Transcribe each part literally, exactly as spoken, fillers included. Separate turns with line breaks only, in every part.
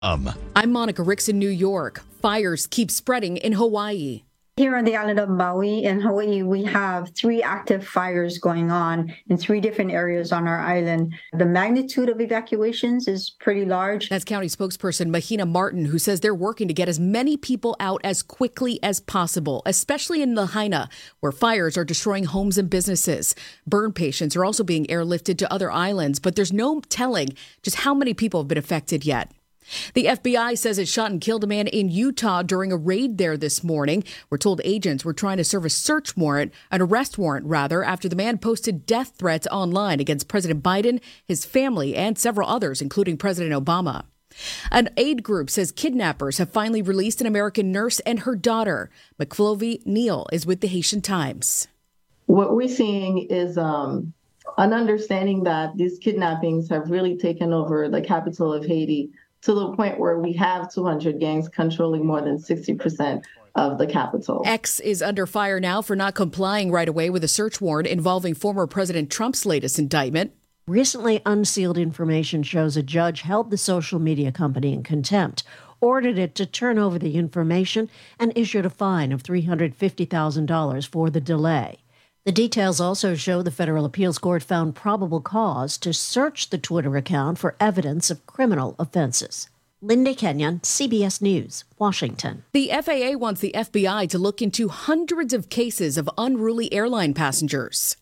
Um.
I'm Monica Ricks in New York. Fires keep spreading in Hawaii.
Here on the island of Maui in Hawaii, we have three active fires going on in three different areas on our island. The magnitude of evacuations is pretty large.
That's County spokesperson Mahina Martin, who says they're working to get as many people out as quickly as possible, especially in Lahaina, where fires are destroying homes and businesses. Burn patients are also being airlifted to other islands, but there's no telling just how many people have been affected yet. The F B I says it shot and killed a man in Utah during a raid there this morning. We're told agents were trying to serve a search warrant, an arrest warrant rather, after the man posted death threats online against President Biden, his family, and several others, including President Obama. An aid group says kidnappers have finally released an American nurse and her daughter. McFlovey Neal is with the Haitian Times.
What we're seeing is um, an understanding that these kidnappings have really taken over the capital of Haiti, to the point where we have two hundred gangs controlling more than sixty percent of the capital.
X is under fire now for not complying right away with a search warrant involving former President Trump's latest indictment.
Recently unsealed information shows a judge held the social media company in contempt, ordered it to turn over the information, and issued a fine of three hundred fifty thousand dollars for the delay. The details also show the federal appeals court found probable cause to search the Twitter account for evidence of criminal offenses. Linda Kenyon, C B S News, Washington.
The F A A wants the F B I to look into hundreds of cases of unruly airline passengers.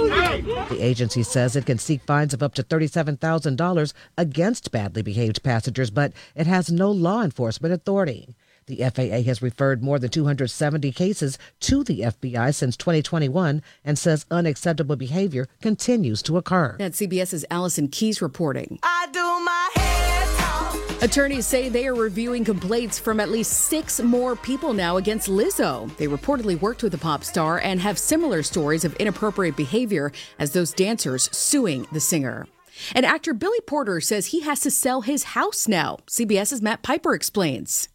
The agency says it can seek fines of up to thirty-seven thousand dollars against badly behaved passengers, but it has no law enforcement authority. The F A A has referred more than two hundred seventy cases to the F B I since twenty twenty-one and says unacceptable behavior continues to occur.
That's CBS's Allison Keyes reporting.
I do my head talk.
Attorneys say they are reviewing complaints from at least six more people now against Lizzo. They reportedly worked with the pop star and have similar stories of inappropriate behavior as those dancers suing the singer. And actor Billy Porter says he has to sell his house now. CBS's Matt Piper explains.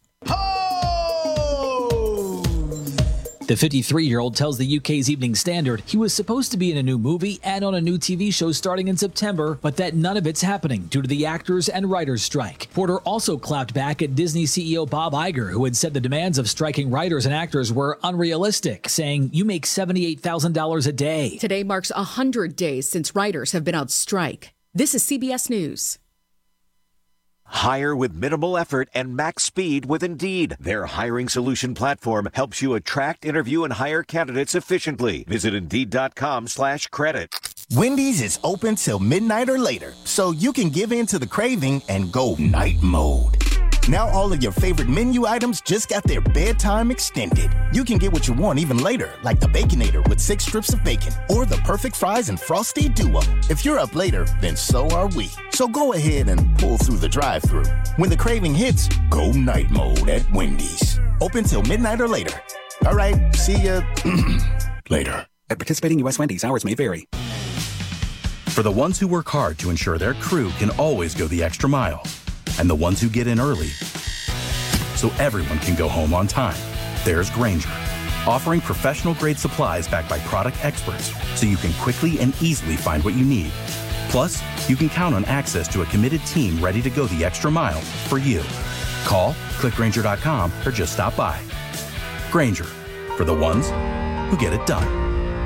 The fifty-three-year-old tells the U K's Evening Standard he was supposed to be in a new movie and on a new T V show starting in September, but that none of it's happening due to the actors and writers' strike. Porter also clapped back at Disney C E O Bob Iger, who had said the demands of striking writers and actors were unrealistic, saying, "You make seventy-eight thousand dollars a day."
Today marks one hundred days since writers have been on strike. This is C B S News.
Hire with minimal effort and max speed with Indeed. Their hiring solution platform helps you attract, interview, and hire candidates efficiently. Visit Indeed.com slash credit.
Wendy's is open till midnight or later, so you can give in to the craving and go night mode. Now all of your favorite menu items just got their bedtime extended. You can get what you want even later, like the Baconator with six strips of bacon, or the perfect fries and Frosty Duo. If you're up later, then so are we. So go ahead and pull through the drive-thru. When the craving hits, go night mode at Wendy's. Open till midnight or later. All right, see ya later.
At participating U S Wendy's, hours may vary.
For the ones who work hard to ensure their crew can always go the extra mile, and the ones who get in early so everyone can go home on time, there's Grainger, offering professional-grade supplies backed by product experts so you can quickly and easily find what you need. Plus, you can count on access to a committed team ready to go the extra mile for you. Call, click Grainger dot com, or just stop by. Grainger, for the ones who get it done.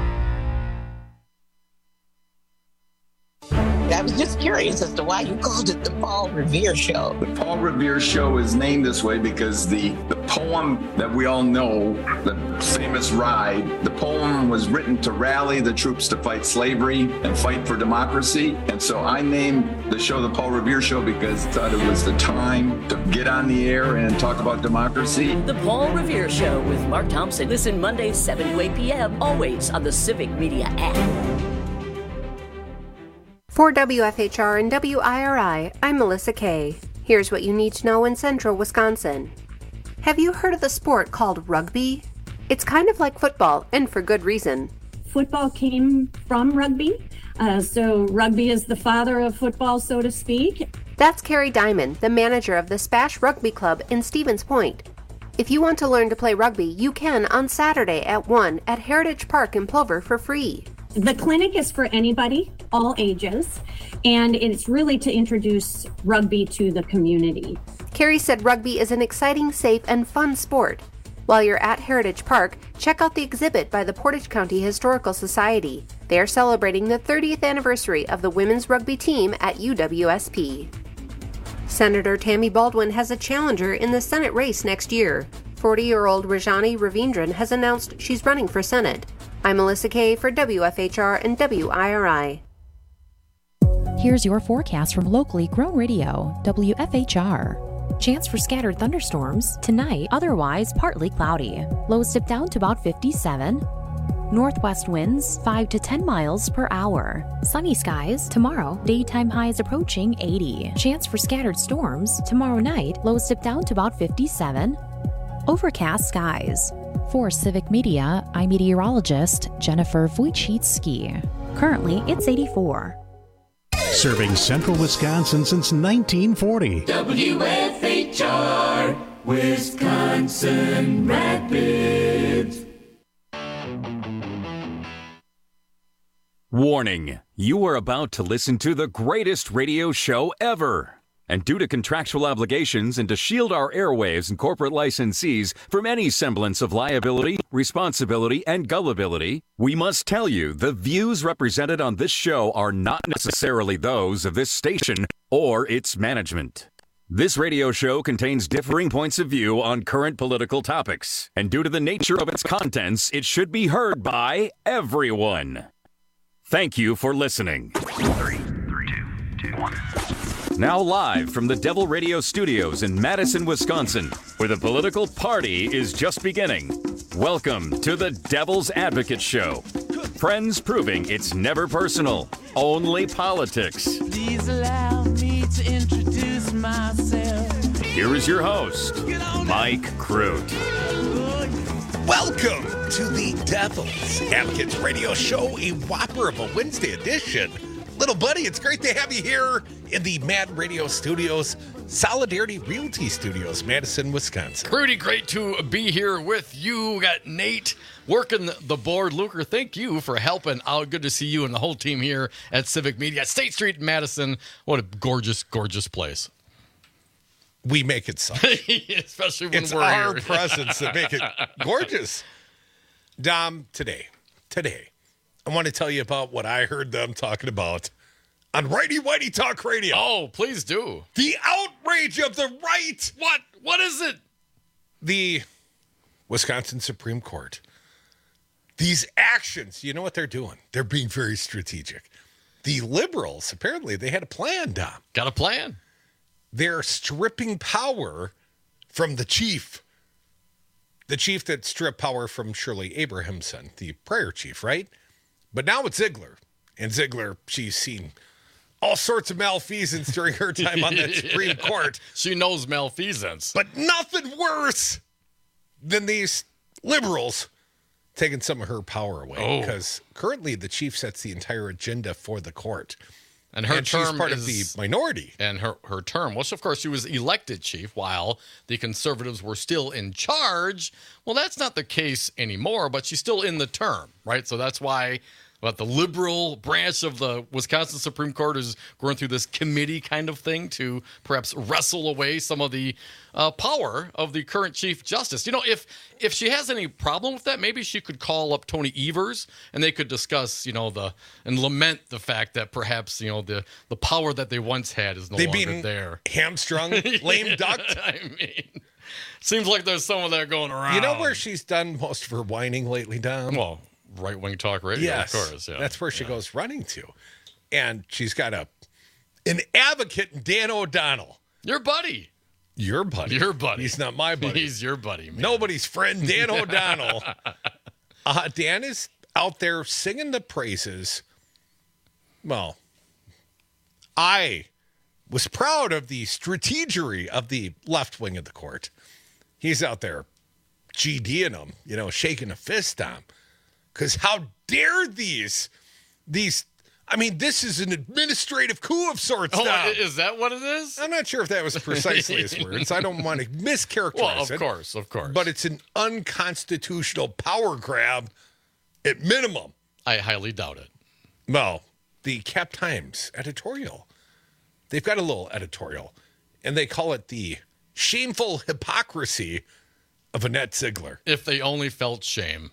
I was just curious as to why you called it the Paul Revere Show.
The Paul Revere Show is named this way because the, the poem that we all know, the famous Ride, the poem was written to rally the troops to fight slavery and fight for democracy. And so I named the show the Paul Revere Show because I thought it was the time to get on the air and talk about democracy.
The Paul Revere Show with Mark Thompson. Listen Mondays, seven to eight p.m., always on the Civic Media app.
For W F H R and W I R I, I'm Melissa Kay. Here's what you need to know in central Wisconsin. Have you heard of the sport called rugby? It's kind of like football, and for good reason.
Football came from rugby, uh, so rugby is the father of football, so to speak.
That's Carrie Diamond, the manager of the Spash Rugby Club in Stevens Point. If you want to learn to play rugby, you can on Saturday at one at Heritage Park in Plover for free.
The clinic is for anybody, all ages, and it's really to introduce rugby to the community.
Carrie said rugby is an exciting, safe, and fun sport. While you're at Heritage Park, check out the exhibit by the Portage County Historical Society. They are celebrating the thirtieth anniversary of the women's rugby team at U W S P. Senator Tammy Baldwin has a challenger in the Senate race next year. forty-year-old Rajani Ravindran has announced she's running for Senate. I'm Melissa Kay for W F H R and W I R I.
Here's your forecast from locally grown radio, W F H R. Chance for scattered thunderstorms tonight, otherwise partly cloudy. Lows dip down to about fifty-seven. Northwest winds five to ten miles per hour. Sunny skies tomorrow, daytime highs approaching eighty. Chance for scattered storms tomorrow night, lows dip down to about fifty-seven. Overcast skies. For Civic Media, I'm meteorologist Jennifer Wojcicki. Currently, it's eighty-four.
Serving central Wisconsin since nineteen forty.
W F H R, Wisconsin Rapids.
Warning, you are about to listen to the greatest radio show ever. And due to contractual obligations and to shield our airwaves and corporate licensees from any semblance of liability, responsibility, and gullibility, we must tell you the views represented on this show are not necessarily those of this station or its management. This radio show contains differing points of view on current political topics, and due to the nature of its contents, it should be heard by everyone. Thank you for listening. Three, three, two, two, one. Now live from the Devil Radio Studios in Madison, Wisconsin, where the political party is just beginning. Welcome to the Devil's Advocate Show. Friends proving it's never personal, only politics.
Please allow me to introduce myself.
Here is your host, Mike Crute.
Welcome to the Devil's Advocates Radio Show, a whopper of a Wednesday edition. Little buddy, it's great to have you here in the Mad Radio Studios, Solidarity Realty Studios, Madison, Wisconsin.
Pretty great to be here with you. We got Nate working the board. Luker, thank you for helping out. Good to see you and the whole team here at Civic Media, State Street, Madison. What a gorgeous, gorgeous place.
We make it such.
Especially when
it's
we're
our
here.
presence that make it gorgeous. Dom, today, today, I want to tell you about what I heard them talking about on Righty Whitey Talk Radio.
Oh, please do.
The outrage of the right.
What? What is it?
The Wisconsin Supreme Court. These actions, you know what they're doing? They're being very strategic. The liberals, apparently, they had a plan, Dom.
Got a plan.
They're stripping power from the chief. The chief that stripped power from Shirley Abrahamson, the prior chief, right? But now it's Ziegler. And Ziegler, she's seen all sorts of malfeasance during her time on that Supreme Court.
She knows malfeasance.
But nothing worse than these liberals taking some of her power away.
Oh.
Because currently the chief sets the entire agenda for the court.
And her
and
term
she's part
is,
of the minority.
And her, her term, well, of course, she was elected chief while the conservatives were still in charge. Well, that's not the case anymore, but she's still in the term, right? So that's why but the liberal branch of the Wisconsin Supreme Court is going through this committee kind of thing to perhaps wrestle away some of the uh, power of the current Chief Justice. You know, if if she has any problem with that, maybe she could call up Tony Evers and they could discuss, you know, the and lament the fact that perhaps, you know, the, the power that they once had is no
they
longer
being
there.
Hamstrung, lame ducked.
I mean, seems like there's some of that going around.
You know where she's done most of her whining lately, Dom?
Well, Right Wing Talk Radio,
yes,
of course. Yeah.
That's where she
yeah.
goes running to. And she's got a an advocate, Dan O'Donnell.
Your buddy.
Your buddy.
Your buddy.
He's not my buddy.
He's your buddy, man.
Nobody's friend, Dan O'Donnell. uh, Dan is out there singing the praises. Well, I was proud of the strategery of the left wing of the court. He's out there GDing them, you know, shaking a fist on them. Because how dare these, these, I mean, this is an administrative coup of sorts
oh,
now.
Is that what it is?
I'm not sure if that was precisely his words. I don't want to mischaracterize
well, of
it.
Of course, of course.
But it's an unconstitutional power grab at minimum.
I highly doubt it.
Well, the Cap Times editorial, they've got a little editorial, and they call it the shameful hypocrisy of Annette Ziegler.
If they only felt shame.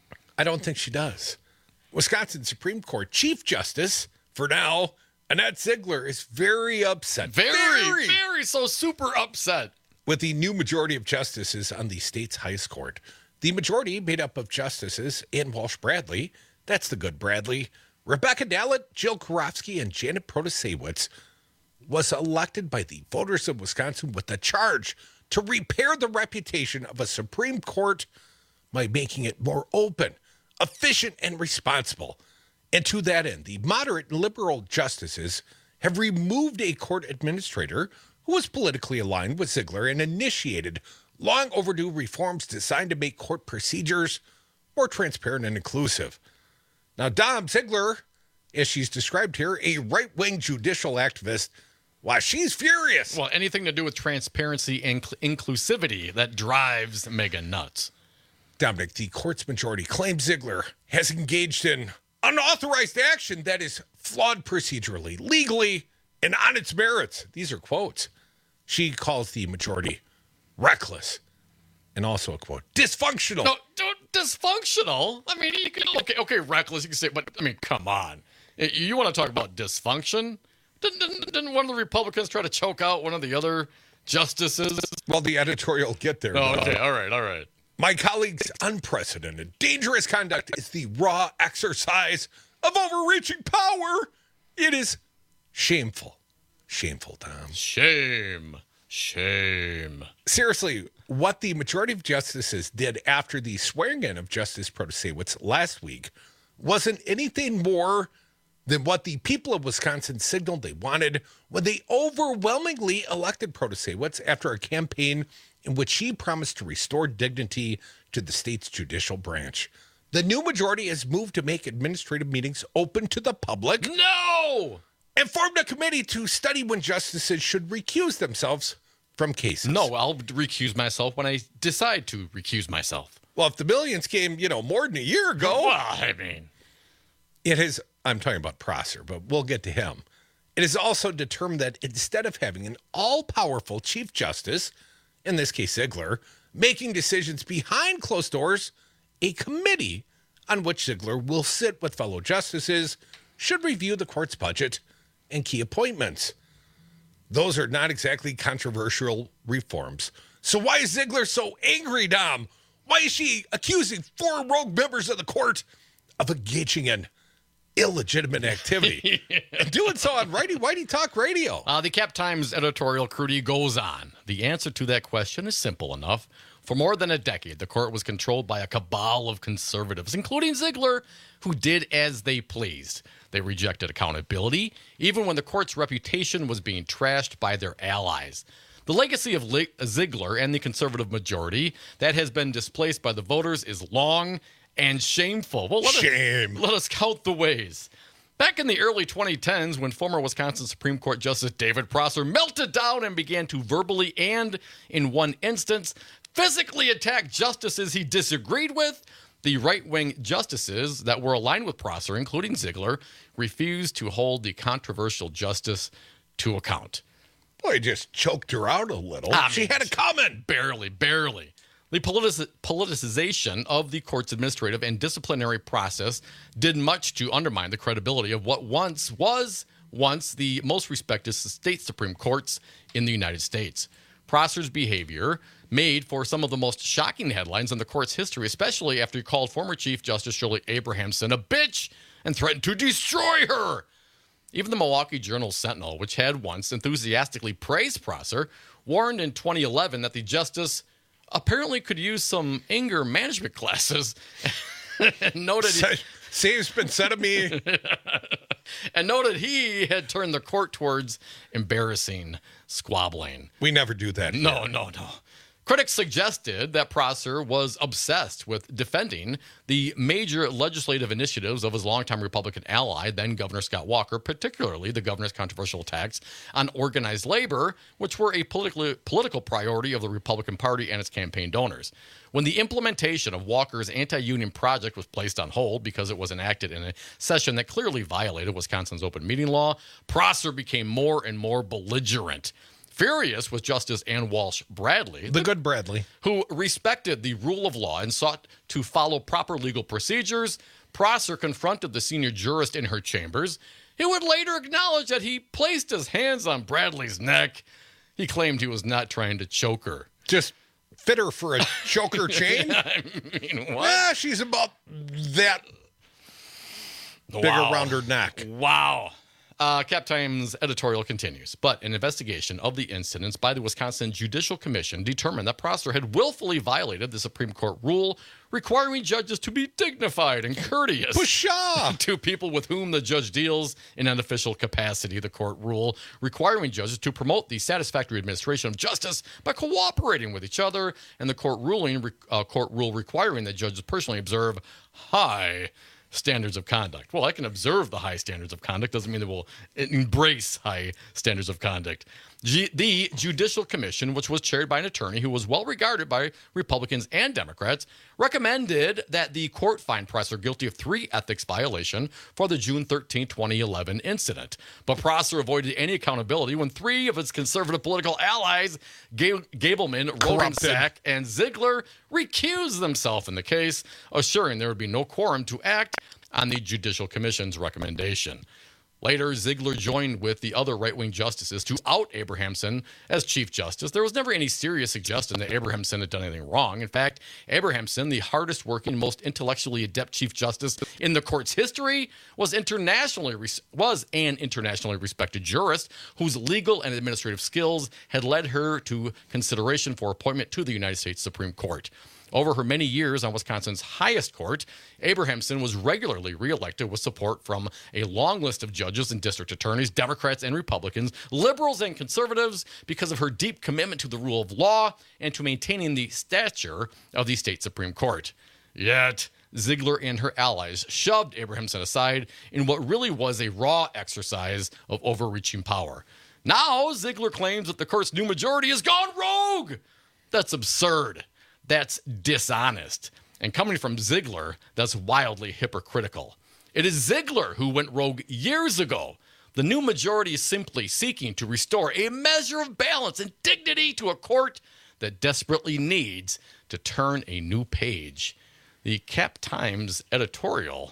I don't think she does. Wisconsin Supreme Court Chief Justice, for now, Annette Ziegler, is very upset.
Very, very, very so super upset.
With the new majority of justices on the state's highest court. The majority, made up of Justices Ann Walsh Bradley, that's the good Bradley, Rebecca Dallett, Jill Karofsky, and Janet Protasewicz, was elected by the voters of Wisconsin with the charge to repair the reputation of a Supreme Court by making it more open, efficient, and responsible. And to that end, the moderate and liberal justices have removed a court administrator who was politically aligned with Ziegler and initiated long overdue reforms designed to make court procedures more transparent and inclusive. Now, Dom Ziegler, as she's described here, a right-wing judicial activist, well, she's furious.
Well, anything to do with transparency and cl- inclusivity, that drives Megan nuts.
Dominic, the court's majority claims Ziegler has engaged in unauthorized action that is flawed procedurally, legally, and on its merits. These are quotes. She calls the majority reckless and also a quote, dysfunctional.
No, don't, dysfunctional? I mean, you can, okay, okay, reckless, you can say, but I mean, come on. You want to talk about dysfunction? Didn't, didn't, didn't one of the Republicans try to choke out one of the other justices?
Well, the editorial will get there.
Oh, okay, all right, all right.
My colleague's unprecedented, dangerous conduct is the raw exercise of overreaching power. It is shameful. Shameful, Tom.
Shame. Shame.
Seriously, what the majority of justices did after the swearing-in of Justice Protasewicz last week wasn't anything more than what the people of Wisconsin signaled they wanted when they overwhelmingly elected Protasewicz after a campaign in which she promised to restore dignity to the state's judicial branch. The new majority has moved to make administrative meetings open to the public.
No!
And formed a committee to study when justices should recuse themselves from cases.
No, I'll recuse myself when I decide to recuse myself.
Well, if the millions came, you know, more than a year ago.
Well, I mean.
It has, I'm talking about Prosser, but we'll get to him. It is also determined that instead of having an all-powerful Chief Justice, in this case Ziegler, making decisions behind closed doors, a committee on which Ziegler will sit with fellow justices should review the court's budget and key appointments. Those are not exactly controversial reforms. So why is Ziegler so angry, Dom? Why is she accusing four rogue members of the court of engaging in illegitimate activity and doing so on Righty Whitey Talk Radio?
Uh, the Cap Times editorial Crudy goes on. The answer to that question is simple enough. For more than a decade, the court was controlled by a cabal of conservatives, including Ziegler, who did as they pleased. They rejected accountability, even when the court's reputation was being trashed by their allies. The legacy of Ziegler and the conservative majority that has been displaced by the voters is long and shameful. Well, let
Shame.
Us, let us count the ways. Back in the early twenty tens, when former Wisconsin Supreme Court Justice David Prosser melted down and began to verbally and, in one instance, physically attack justices he disagreed with, the right-wing justices that were aligned with Prosser, including Ziegler, refused to hold the controversial justice to account.
Boy, he just choked her out a little.
I
she
mean,
had it coming.
Barely, barely. The politic- politicization of the court's administrative and disciplinary process did much to undermine the credibility of what once was once the most respected state Supreme Courts in the United States. Prosser's behavior made for some of the most shocking headlines in the court's history, especially after he called former Chief Justice Shirley Abrahamson a bitch and threatened to destroy her. Even the Milwaukee Journal-Sentinel, which had once enthusiastically praised Prosser, warned in twenty eleven that the justice apparently could use some anger management classes and noted he,
Same's been said of me.
and noted he had turned the court towards embarrassing squabbling.
We never do that.
No, here. no, no. Critics suggested that Prosser was obsessed with defending the major legislative initiatives of his longtime Republican ally, then Governor Scott Walker, particularly the governor's controversial attacks on organized labor, which were a political political priority of the Republican Party and its campaign donors. When the implementation of Walker's anti-union project was placed on hold because it was enacted in a session that clearly violated Wisconsin's open meeting law, Prosser became more and more belligerent. furious with Justice Ann Walsh Bradley,
the, the good Bradley,
who respected the rule of law and sought to follow proper legal procedures, Prosser confronted the senior jurist in her chambers. He would later acknowledge that he placed his hands on Bradley's neck. He claimed he was not trying to choke her.
Just fit her for a choker chain?
I mean, what?
Yeah, she's about that
wow.
bigger, rounder neck.
Wow. Uh, Cap Times editorial continues. But an investigation of the incidents by the Wisconsin Judicial Commission determined that Prosser had willfully violated the Supreme Court rule requiring judges to be dignified and courteous
Pshaw!
to people with whom the judge deals in an official capacity. The court rule requiring judges to promote the satisfactory administration of justice by cooperating with each other, and the court ruling uh, court rule requiring that judges personally observe high standards of conduct. Well, I can observe the high standards of conduct. Doesn't mean they will embrace high standards of conduct. G- the Judicial Commission, which was chaired by an attorney who was well regarded by Republicans and Democrats, recommended that the court find Prosser guilty of three ethics violations for the June thirteenth, twenty eleven incident. But Prosser avoided any accountability when three of his conservative political allies, Ga- Gableman, Rogensack, and Ziegler, recused themselves in the case, assuring there would be no quorum to act on the Judicial Commission's recommendation. Later, Ziegler joined with the other right-wing justices to out Abrahamson as Chief Justice. There was never any serious suggestion that Abrahamson had done anything wrong. In fact, Abrahamson, the hardest-working, most intellectually adept Chief Justice in the court's history, was internationally was an internationally respected jurist whose legal and administrative skills had led her to consideration for appointment to the United States Supreme Court. Over her many years on Wisconsin's highest court, Abrahamson was regularly reelected with support from a long list of judges and district attorneys, Democrats and Republicans, liberals and conservatives, because of her deep commitment to the rule of law and to maintaining the stature of the state Supreme Court. Yet, Ziegler and her allies shoved Abrahamson aside in what really was a raw exercise of overreaching power. Now, Ziegler claims that the court's new majority has gone rogue. That's absurd. That's dishonest. And coming from Ziegler, that's wildly hypocritical. It is Ziegler who went rogue years ago. The new majority is simply seeking to restore a measure of balance and dignity to a court that desperately needs to turn a new page. The Cap Times editorial,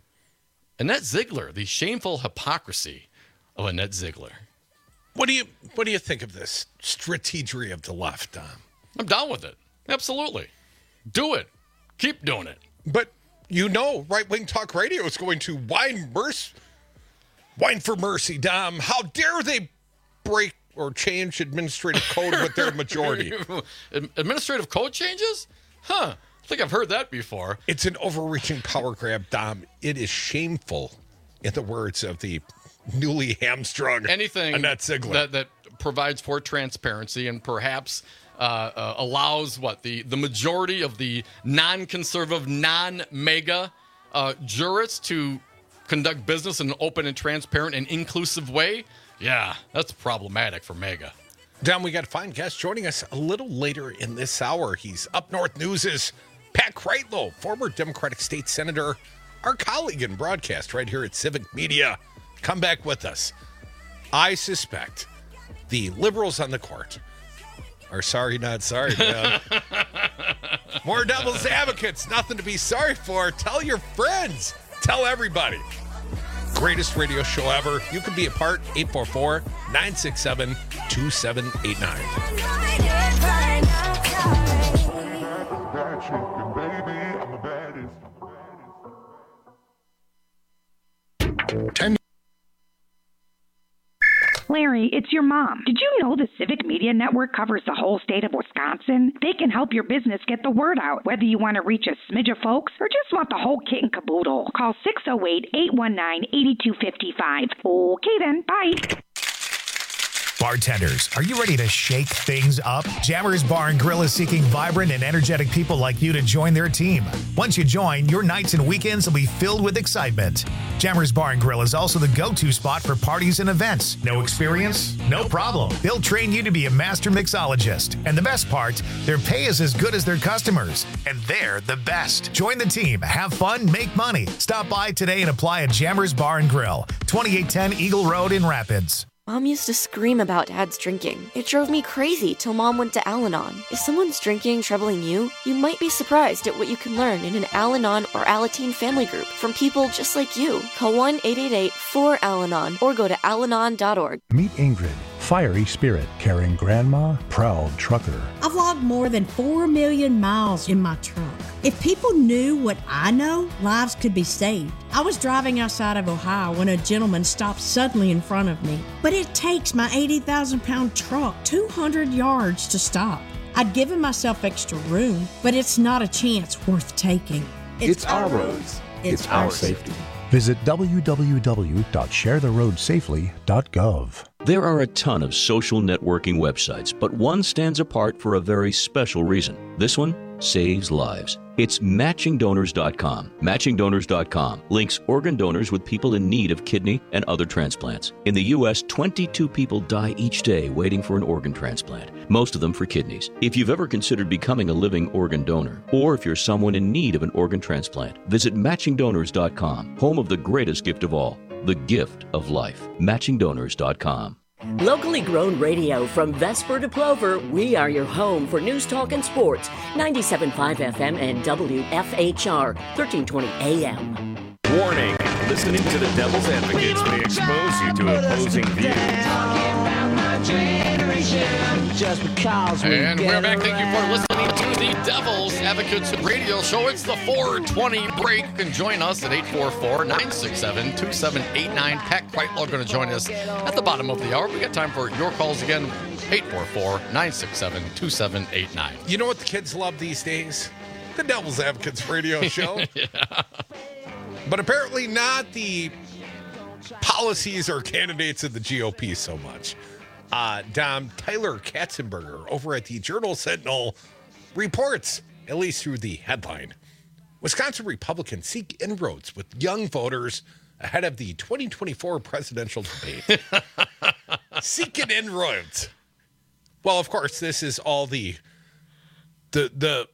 Annette Ziegler, the shameful hypocrisy of Annette Ziegler.
What do you what do you think of this strategery of the left, Dom?
I'm down with it. Absolutely. Do it. Keep doing it.
But you know, right-wing talk radio is going to whine mercy, whine for mercy, Dom. How dare they break or change administrative code with their majority?
Administrative code changes? Huh. I think I've heard that before.
It's an overreaching power grab, Dom. It is shameful, in the words of the newly hamstrung
Anything
Annette Ziegler.
That, that provides for transparency and perhaps Uh, uh, allows what the, the majority of the non-conservative, non-mega uh, jurists to conduct business in an open and transparent and inclusive way. Yeah, that's problematic for mega.
Don, we got a fine guest joining us a little later in this hour. He's Up North News' Pat Kreitlow, former Democratic state senator, our colleague in broadcast right here at Civic Media. Come back with us. I suspect the liberals on the court are sorry, not sorry, man. More devil's advocates, nothing to be sorry for. Tell your friends. Tell everybody. Greatest radio show ever. You can be a part. eight four four, nine six seven, two seven eight nine.
Ten Larry, it's your mom. Did you know the Civic Media Network covers the whole state of Wisconsin? They can help your business get the word out, whether you want to reach a smidge of folks or just want the whole kit and caboodle. Call six oh eight, eight one nine, eight two five five. Okay then, bye.
Bartenders, are you ready to shake things up? Jammers Bar and Grill is seeking vibrant and energetic people like you to join their team. Once you join, your nights and weekends will be filled with excitement. Jammers Bar and Grill is also the go-to spot for parties and events. No experience? No problem. They'll train you to be a master mixologist. And the best part, their pay is as good as their customers. And they're the best. Join the team, have fun, make money. Stop by today and apply at Jammers Bar and Grill, twenty-eight ten Eagle Road in Rapids.
Mom used to scream about Dad's drinking. It drove me crazy till Mom went to Al-Anon. If someone's drinking troubling you, you might be surprised at what you can learn in an Al-Anon or Alateen family group from people just like you. Call one eight eight eight four Al Anon or go to al anon dot org.
Meet Ingrid, fiery spirit, caring grandma, proud trucker.
I've logged more than four million miles in my truck. If people knew what I know, lives could be saved. I was driving outside of Ohio when a gentleman stopped suddenly in front of me. But it takes my eighty thousand pound truck two hundred yards to stop. I'd given myself extra room, but it's not a chance worth taking.
It's, it's our roads. It's, it's our safety.
Visit w w w dot share the road safely dot gov.
There are a ton of social networking websites, but one stands apart for a very special reason. This one saves lives. It's matching donors dot com. matching donors dot com links organ donors with people in need of kidney and other transplants. In the U S, twenty-two people die each day waiting for an organ transplant, most of them for kidneys. If you've ever considered becoming a living organ donor, or if you're someone in need of an organ transplant, visit matching donors dot com, home of the greatest gift of all, the gift of life. matching donors dot com.
Locally grown radio from Vesper to Plover, we are your home for news, talk, and sports. ninety-seven point five F M and W F H R, thirteen twenty A M.
Warning, listening to the Devil's Advocates may expose you to opposing views.
Just because we and we're back. Thank you for listening to the Devil's Advocates Radio Show. It's the four twenty break. You can join us at eight four four, nine six seven, two seven eight nine. Pat Kreitlow going to join us at the bottom of the hour. We got time for your calls again. eight four four, nine six seven, two seven eight nine.
You know what the kids love these days? The Devil's Advocates Radio Show.
Yeah.
But apparently not the policies or candidates of the G O P so much. Uh, Dom, Tyler Katzenberger over at the Journal Sentinel reports, at least through the headline, Wisconsin Republicans seek inroads with young voters ahead of the twenty twenty-four presidential debate. Seeking inroads. Well, of course, this is all the the the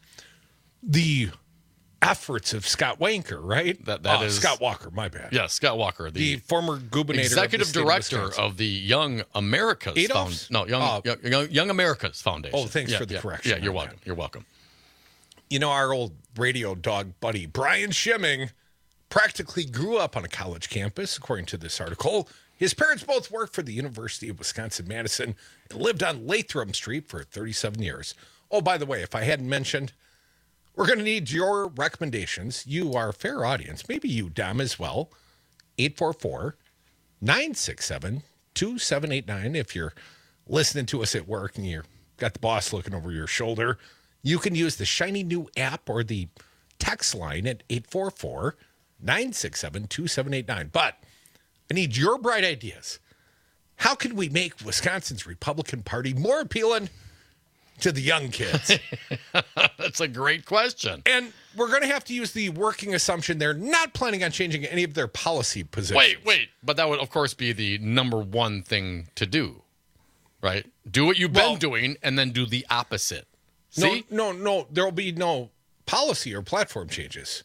the efforts of Scott Wanker, right?
That that
oh,
is
Scott Walker. My bad.
Yeah, Scott Walker,
the, the former gubernator,
executive
of the
director
of,
of the Young Americas Foundation. No, Young,
uh,
young, young Young Americas Foundation.
Oh, thanks
yeah,
for the
yeah,
correction.
Yeah, you're welcome. Man. You're welcome.
You know, our old radio dog buddy Brian Schimming practically grew up on a college campus, according to this article. His parents both worked for the University of Wisconsin-Madison and lived on Latham Street for thirty-seven years. Oh, by the way, if I hadn't mentioned, we're going to need your recommendations. You are a fair audience. Maybe you, Dom, as well. eight four four, nine six seven, two seven eight nine. If you're listening to us at work and you've got the boss looking over your shoulder, you can use the shiny new app or the text line at eight four four, nine six seven, two seven eight nine. But I need your bright ideas. How can we make Wisconsin's Republican Party more appealing to the young kids?
That's a great question.
And we're going to have to use the working assumption they're not planning on changing any of their policy positions.
Wait, wait. But that would, of course, be the number one thing to do, right? Do what you've well, been doing and then do the opposite. See?
No, no, no. There will be no policy or platform changes.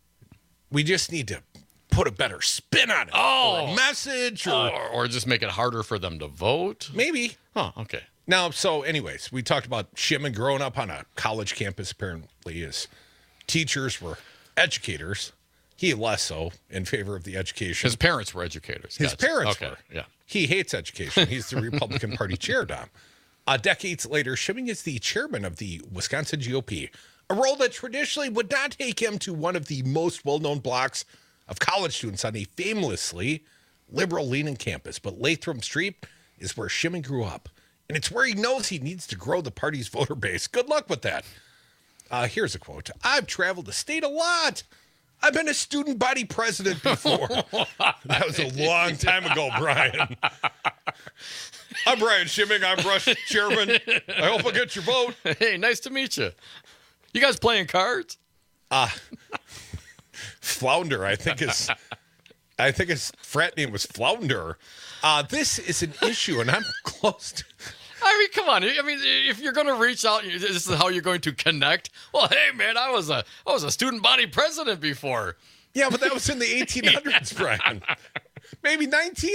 We just need to put a better spin on it.
Oh.
Or a message. Or,
or, or just make it harder for them to vote.
Maybe.
Oh, okay.
Now, so anyways, we talked about Schimming growing up on a college campus. Apparently his teachers were educators. He less so in favor of the education.
His parents were educators.
His
gotcha.
parents
okay.
were.
Yeah.
He hates education. He's the Republican Party chair, Dom. Uh, decades later, Schimming is the chairman of the Wisconsin G O P, a role that traditionally would not take him to one of the most well-known blocks of college students on a famously liberal-leaning campus. But Latham Street is where Schimming grew up. And it's where he knows he needs to grow the party's voter base. Good luck with that. Uh, here's a quote. I've traveled the state a lot. I've been a student body president before. That was a long time ago, Brian. I'm Brian Schimming. I'm Rush chairman. I hope I get your vote.
Hey, nice to meet you. You guys playing cards?
Uh, Flounder, I think his, I think his frat name was Flounder. Uh, this is an issue, and I'm close to...
I mean, come on. I mean, if you're going to reach out, this is how you're going to connect. Well, hey, man, I was a I was a student body president before.
Yeah, but that was in the eighteen hundreds, Brian. Maybe nineteen,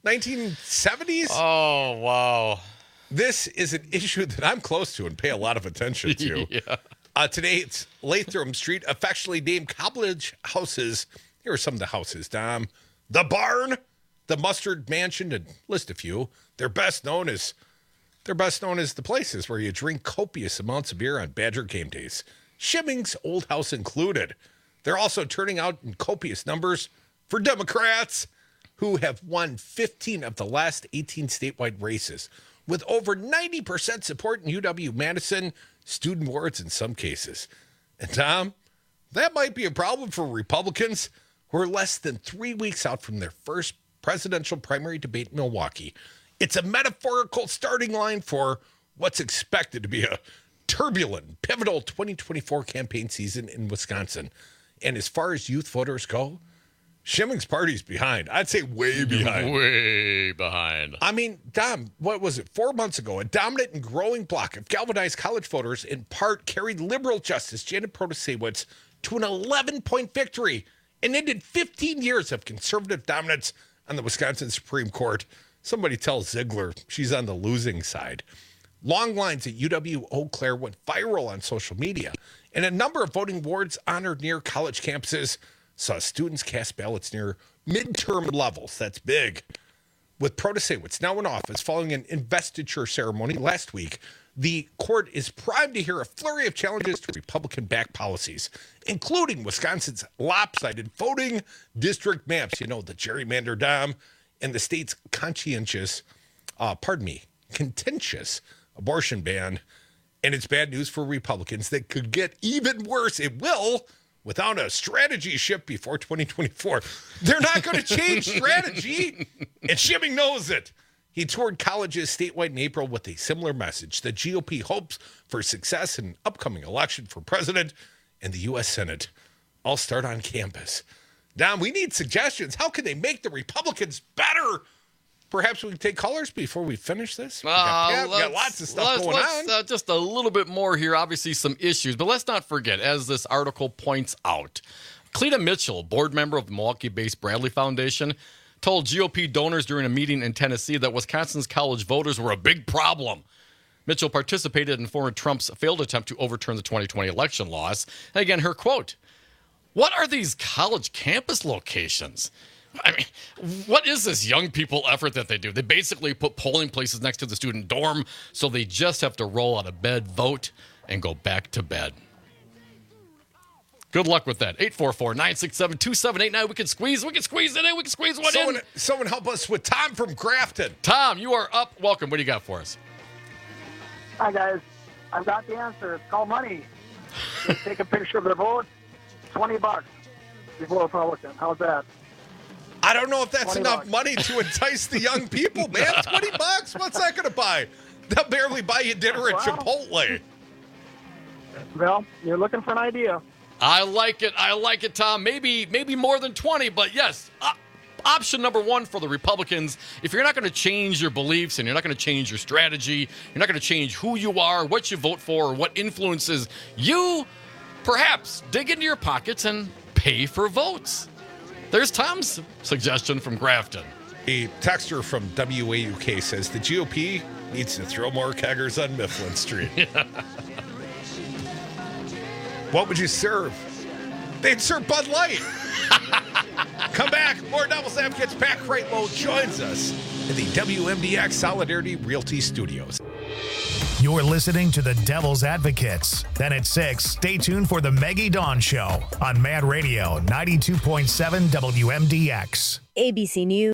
nineteen seventies?
Oh, wow.
This is an issue that I'm close to and pay a lot of attention to.
Yeah.
Uh, today, it's Latham Street, affectionately named Cobblage Houses. Here are some of the houses, Dom. The Barn, the Mustard Mansion, to list a few. They're best known as they're best known as the places where you drink copious amounts of beer on Badger game days. Shimming's Old House included. They're also turning out in copious numbers for Democrats, who have won fifteen of the last eighteen statewide races, with over ninety percent support in U W-Madison, student wards in some cases. And Tom, that might be a problem for Republicans who are less than three weeks out from their first presidential primary debate in Milwaukee. It's a metaphorical starting line for what's expected to be a turbulent, pivotal twenty twenty-four campaign season in Wisconsin. And as far as youth voters go, Shimming's party's behind. I'd say way behind.
Way behind.
I mean, Dom, what was it? Four months ago, a dominant and growing block of galvanized college voters in part carried liberal Justice Janet Protasewicz to an eleven-point victory and ended fifteen years of conservative dominance on the Wisconsin Supreme Court. Somebody tell Ziegler she's on the losing side. Long lines at U W-Eau Claire went viral on social media, and a number of voting wards honored near college campuses saw students cast ballots near midterm levels. That's big. With Protasewicz now in office following an investiture ceremony last week, the court is primed to hear a flurry of challenges to Republican-backed policies, including Wisconsin's lopsided voting district maps, you know, the gerrymander Dom, and the state's conscientious, uh, pardon me, contentious abortion ban. And it's bad news for Republicans that could get even worse. It will, without a strategy shift before twenty twenty-four. They're not going to change strategy, and Shimming knows it. He toured colleges statewide in April with a similar message. The G O P hopes for success in an upcoming election for president and the U S Senate. I'll start on campus. Dom, we need suggestions. How can they make the Republicans better? Perhaps we can take callers before we finish this. We got,
Uh,
yeah, we got lots of stuff going
let's,
on.
Uh, just a little bit more here. Obviously, some issues. But let's not forget, as this article points out, Cleta Mitchell, board member of the Milwaukee-based Bradley Foundation, told G O P donors during a meeting in Tennessee that Wisconsin's college voters were a big problem. Mitchell participated in former Trump's failed attempt to overturn the twenty twenty election loss. And again, her quote, "What are these college campus locations? I mean, what is this young people effort that they do? They basically put polling places next to the student dorm, so they just have to roll out of bed, vote, and go back to bed." Good luck with that. eight four four, nine six seven, two seven eight nine. We can squeeze, we can squeeze it in, we can squeeze one
someone,
in.
Someone help us with Tom from Grafton.
Tom, you are up. Welcome. What do you got for us?
Hi, guys. I've got the answer. It's called money. Just take a picture of their vote. twenty bucks. You vote Republican. How's that?
I don't know if that's enough
bucks.
money to entice the young people, man. twenty bucks? What's that going to buy? They'll barely buy you dinner at
Well.
Chipotle.
Well, you're looking for an idea.
I like it. I like it, Tom. Maybe maybe more than twenty, but yes. Op- option number one for the Republicans, if you're not going to change your beliefs and you're not going to change your strategy, you're not going to change who you are, what you vote for, or what influences you, perhaps dig into your pockets and pay for votes. There's Tom's suggestion from Grafton.
A texter from W A U K says the G O P needs to throw more keggers on Mifflin Street. What would you serve? They'd serve Bud Light. Come back. More Devil's Advocates. Pat Kreitlow joins us in the W M D X Solidarity Realty Studios.
You're listening to the Devil's Advocates. Then at six, stay tuned for the Maggie Dawn Show on Mad Radio ninety-two point seven W M D X.
A B C News.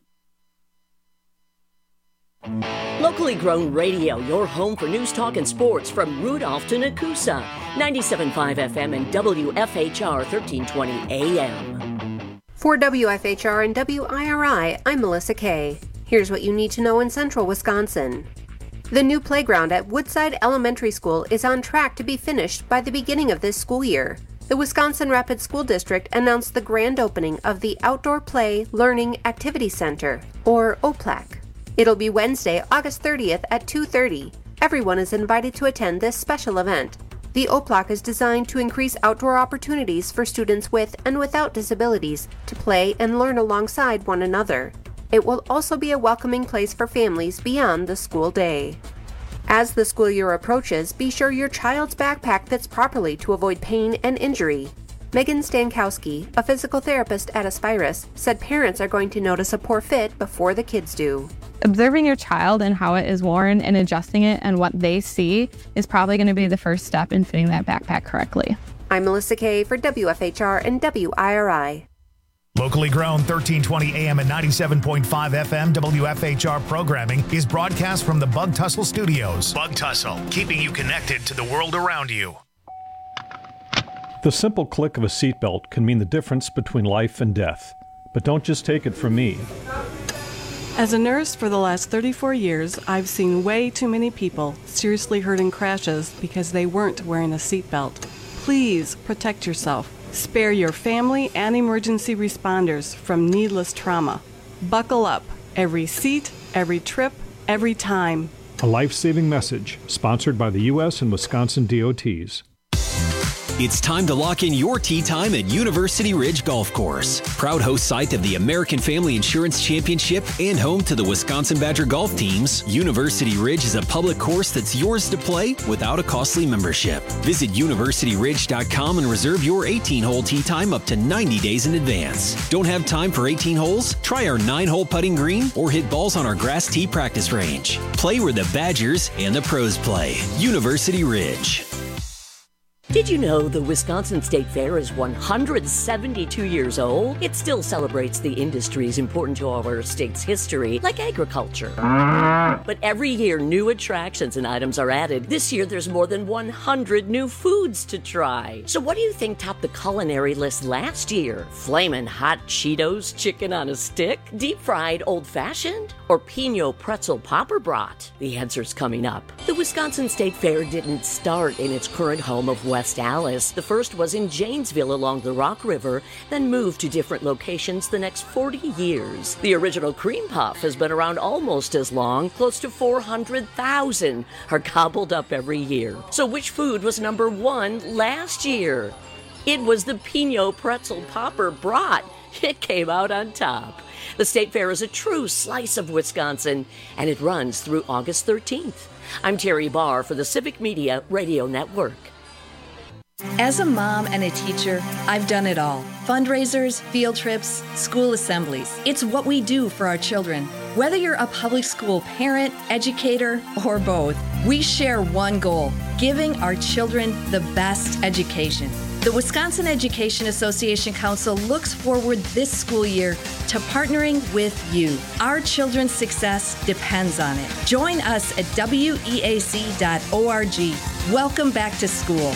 Locally grown radio, your home for news, talk, and sports from Rudolph to Nakusa. ninety-seven point five F M and W F H R thirteen twenty A M.
For W F H R and W I R I, I'm Melissa Kay. Here's what you need to know in central Wisconsin. The new playground at Woodside Elementary School is on track to be finished by the beginning of this school year. The Wisconsin Rapids School District announced the grand opening of the Outdoor Play Learning Activity Center, or O P L A C. It'll be Wednesday, August thirtieth at two thirty. Everyone is invited to attend this special event. The O P L A C is designed to increase outdoor opportunities for students with and without disabilities to play and learn alongside one another. It will also be a welcoming place for families beyond the school day. As the school year approaches, be sure your child's backpack fits properly to avoid pain and injury. Megan Stankowski, a physical therapist at Aspirus, said parents are going to notice a poor fit before the kids do.
Observing your child and how it is worn and adjusting it and what they see is probably going to be the first step in fitting that backpack correctly.
I'm Melissa Kay for W F H R and W I R I.
Locally grown thirteen twenty A M and ninety-seven point five F M W F H R programming is broadcast from the Bug Tussle Studios. Bug Tussle, keeping you connected to the world around you.
The simple click of a seatbelt can mean the difference between life and death. But don't just take it from me.
As a nurse for the last thirty-four years, I've seen way too many people seriously hurt in crashes because they weren't wearing a seatbelt. Please protect yourself. Spare your family and emergency responders from needless trauma. Buckle up. Every seat, every trip, every time.
A life-saving message sponsored by the U S and Wisconsin D O Ts.
It's time to lock in your tee time at University Ridge Golf Course. Proud host site of the American Family Insurance Championship and home to the Wisconsin Badger golf teams, University Ridge is a public course that's yours to play without a costly membership. Visit university ridge dot com and reserve your eighteen-hole tee time up to ninety days in advance. Don't have time for eighteen holes? Try our nine-hole putting green or hit balls on our grass tee practice range. Play where the Badgers and the pros play. University Ridge.
Did you know the Wisconsin State Fair is one hundred seventy-two years old? It still celebrates the industries important to our state's history, like agriculture. But every year, new attractions and items are added. This year, there's more than one hundred new foods to try. So what do you think topped the culinary list last year? Flamin' hot Cheetos chicken on a stick? Deep-fried old-fashioned? Or Pinot pretzel popper brat? The answer's coming up. The Wisconsin State Fair didn't start in its current home of West West Allis. The first was in Janesville along the Rock River, then moved to different locations the next forty years. The original cream puff has been around almost as long. Close to four hundred thousand are gobbled up every year. So which food was number one last year? It was the Pinot pretzel popper brat. It came out on top. The State Fair is a true slice of Wisconsin, and it runs through August thirteenth. I'm Terry Barr for the Civic Media Radio Network.
As a mom and a teacher, I've done it all. Fundraisers, field trips, school assemblies. It's what we do for our children. Whether you're a public school parent, educator, or both, we share one goal: giving our children the best education. The Wisconsin Education Association Council looks forward this school year to partnering with you. Our children's success depends on it. Join us at W E A C dot org. Welcome back to school.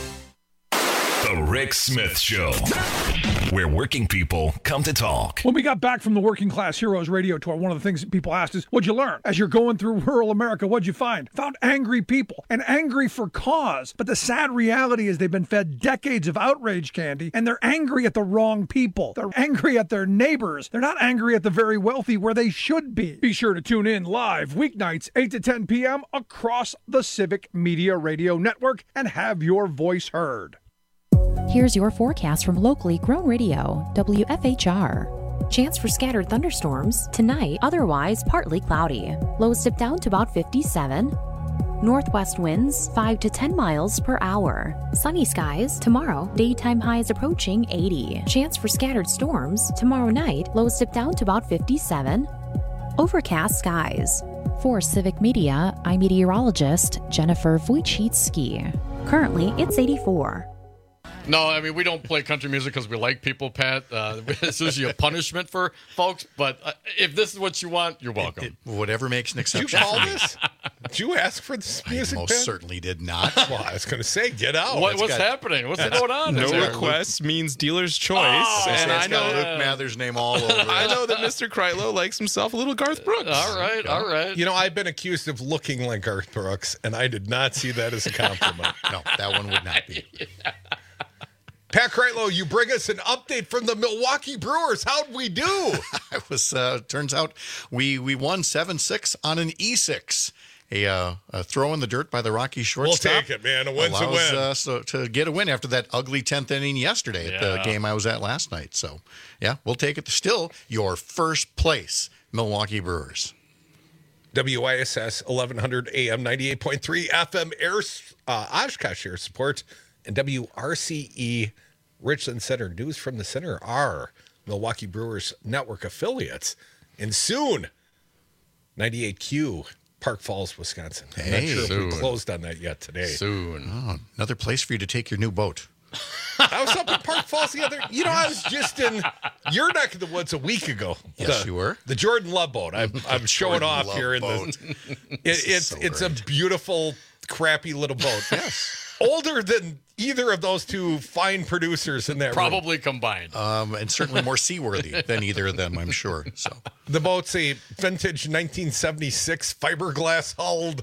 The Rick Smith Show, where working people come to talk.
When we got back from the Working Class Heroes radio tour, one of the things that people asked is, what'd you learn? As you're going through rural America, what'd you find? Found angry people, and angry for cause. But the sad reality is they've been fed decades of outrage candy, and they're angry at the wrong people. They're angry at their neighbors. They're not angry at the very wealthy where they should be. Be sure to tune in live weeknights, eight to ten p.m. across the Civic Media Radio Network and have your voice heard.
Here's your forecast from locally grown radio, W F H R. Chance for scattered thunderstorms tonight, otherwise partly cloudy. Lows dip down to about fifty-seven. Northwest winds five to ten miles per hour. Sunny skies tomorrow, daytime highs approaching eighty. Chance for scattered storms tomorrow night, lows dip down to about fifty-seven. Overcast skies. For Civic Media, I'm meteorologist Jennifer Wojcicki. Currently, it's eighty-four.
No, I mean, we don't play country music because we like people, Pat. Uh, it's usually a punishment for folks. But uh, if this is what you want, you're welcome.
It, it, whatever makes an exception.
Did you call this? Did you ask for this music,
I most
Pat?
certainly did not.
Well, I was going to say, get out.
What, what's got, happening? What's going on?
No request Luke, means dealer's choice.
Oh,
and I know
Luke Mather's name all over it.
I know that Mister Kreitlow likes himself a little Garth Brooks.
All right, all right.
You know, I've been accused of looking like Garth Brooks, and I did not see that as a compliment.
No, that one would not be.
Yeah. Pat Kreitlow, you bring us an update from the Milwaukee Brewers. How'd we do?
It was, uh, turns out we we won seven six on an E six. A, uh, a throw in the dirt by the Rocky shortstop.
We'll take it, man. A win's a win.
Uh, so to get a win after that ugly tenth inning yesterday at
yeah.
the game I was at last night. So, yeah, we'll take it. Still, your first place Milwaukee Brewers.
W I S S eleven hundred A M, ninety-eight point three F M Air, uh, Oshkosh Air Support, and W R C E Richland Center. News from the Center are Milwaukee Brewers Network affiliates. And soon, ninety-eight Q, Park Falls, Wisconsin. I'm
Hey,
not sure
soon.
if we closed on that yet today.
Soon.
Oh, another place for you to take your new boat.
I was up in Park Falls the other, you know, I was just in your neck of the woods a week ago.
Yes,
the,
you were.
The Jordan Love boat. I'm, I'm showing
Jordan
off
Love
here in
boat.
the. It, it's
so
it's
great.
a beautiful, crappy little boat.
Yes.
Older than either of those two fine producers in that room.
Probably combined.
Um, and certainly more seaworthy than either of them, I'm sure. So
The boat's a vintage nineteen seventy-six fiberglass hulled.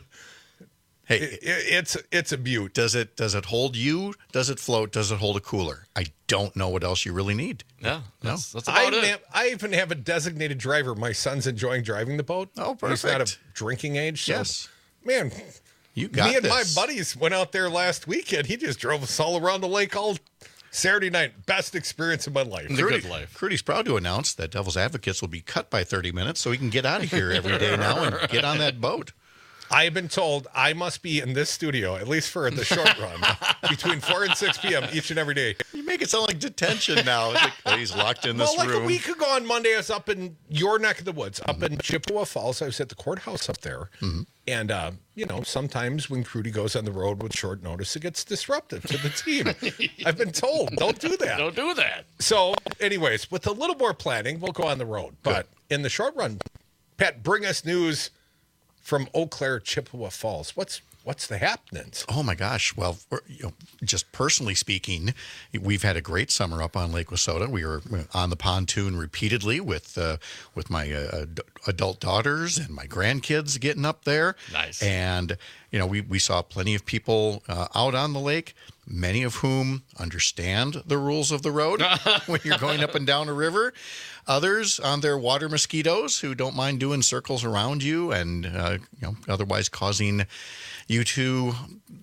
Hey,
It, it, it's it's a beaut.
does it does it hold you? Does it float? Does it hold a cooler? I don't know what else you really need.
Yeah,
No.
that's, that's
I
about
even,
it.
have, I even have a designated driver. My son's enjoying driving the boat.
Oh,
He's not
perfect.
of drinking age. So,
Yes.
man,
You got
me and my
this.
buddies went out there last weekend. He just drove us all around the lake all Saturday night. Best experience of my life.
The good life.
Crudy's proud to announce that Devil's Advocates will be cut by thirty minutes so he can get out of here every day now and get on that boat.
I have been told I must be in this studio, at least for the short run, between four and six p.m. each and every day.
You make it sound like detention now. It's like, oh, he's locked in this
Well, like
room.
a week ago on Monday, I was up in your neck of the woods, up in Chippewa Falls. I was at the courthouse up there.
Mm-hmm.
And, uh, you know, sometimes when Crudy goes on the road with short notice, it gets disruptive to the team. I've been told, don't do that.
Don't do that.
So, anyways, with a little more planning, we'll go on the road. But in the short run, Pat, bring us news from Eau Claire, Chippewa Falls. What's what's the happenings?
Oh my gosh! Well, we're, you know, just personally speaking, we've had a great summer up on Lake Wissota. We were on the pontoon repeatedly with uh, with my uh, ad- adult daughters and my grandkids getting up there.
Nice.
And you know, we we saw plenty of people uh, out on the lake, many of whom understand the rules of the road when you're going up and down a river. Others on their water mosquitoes who don't mind doing circles around you and uh, you know, otherwise causing you to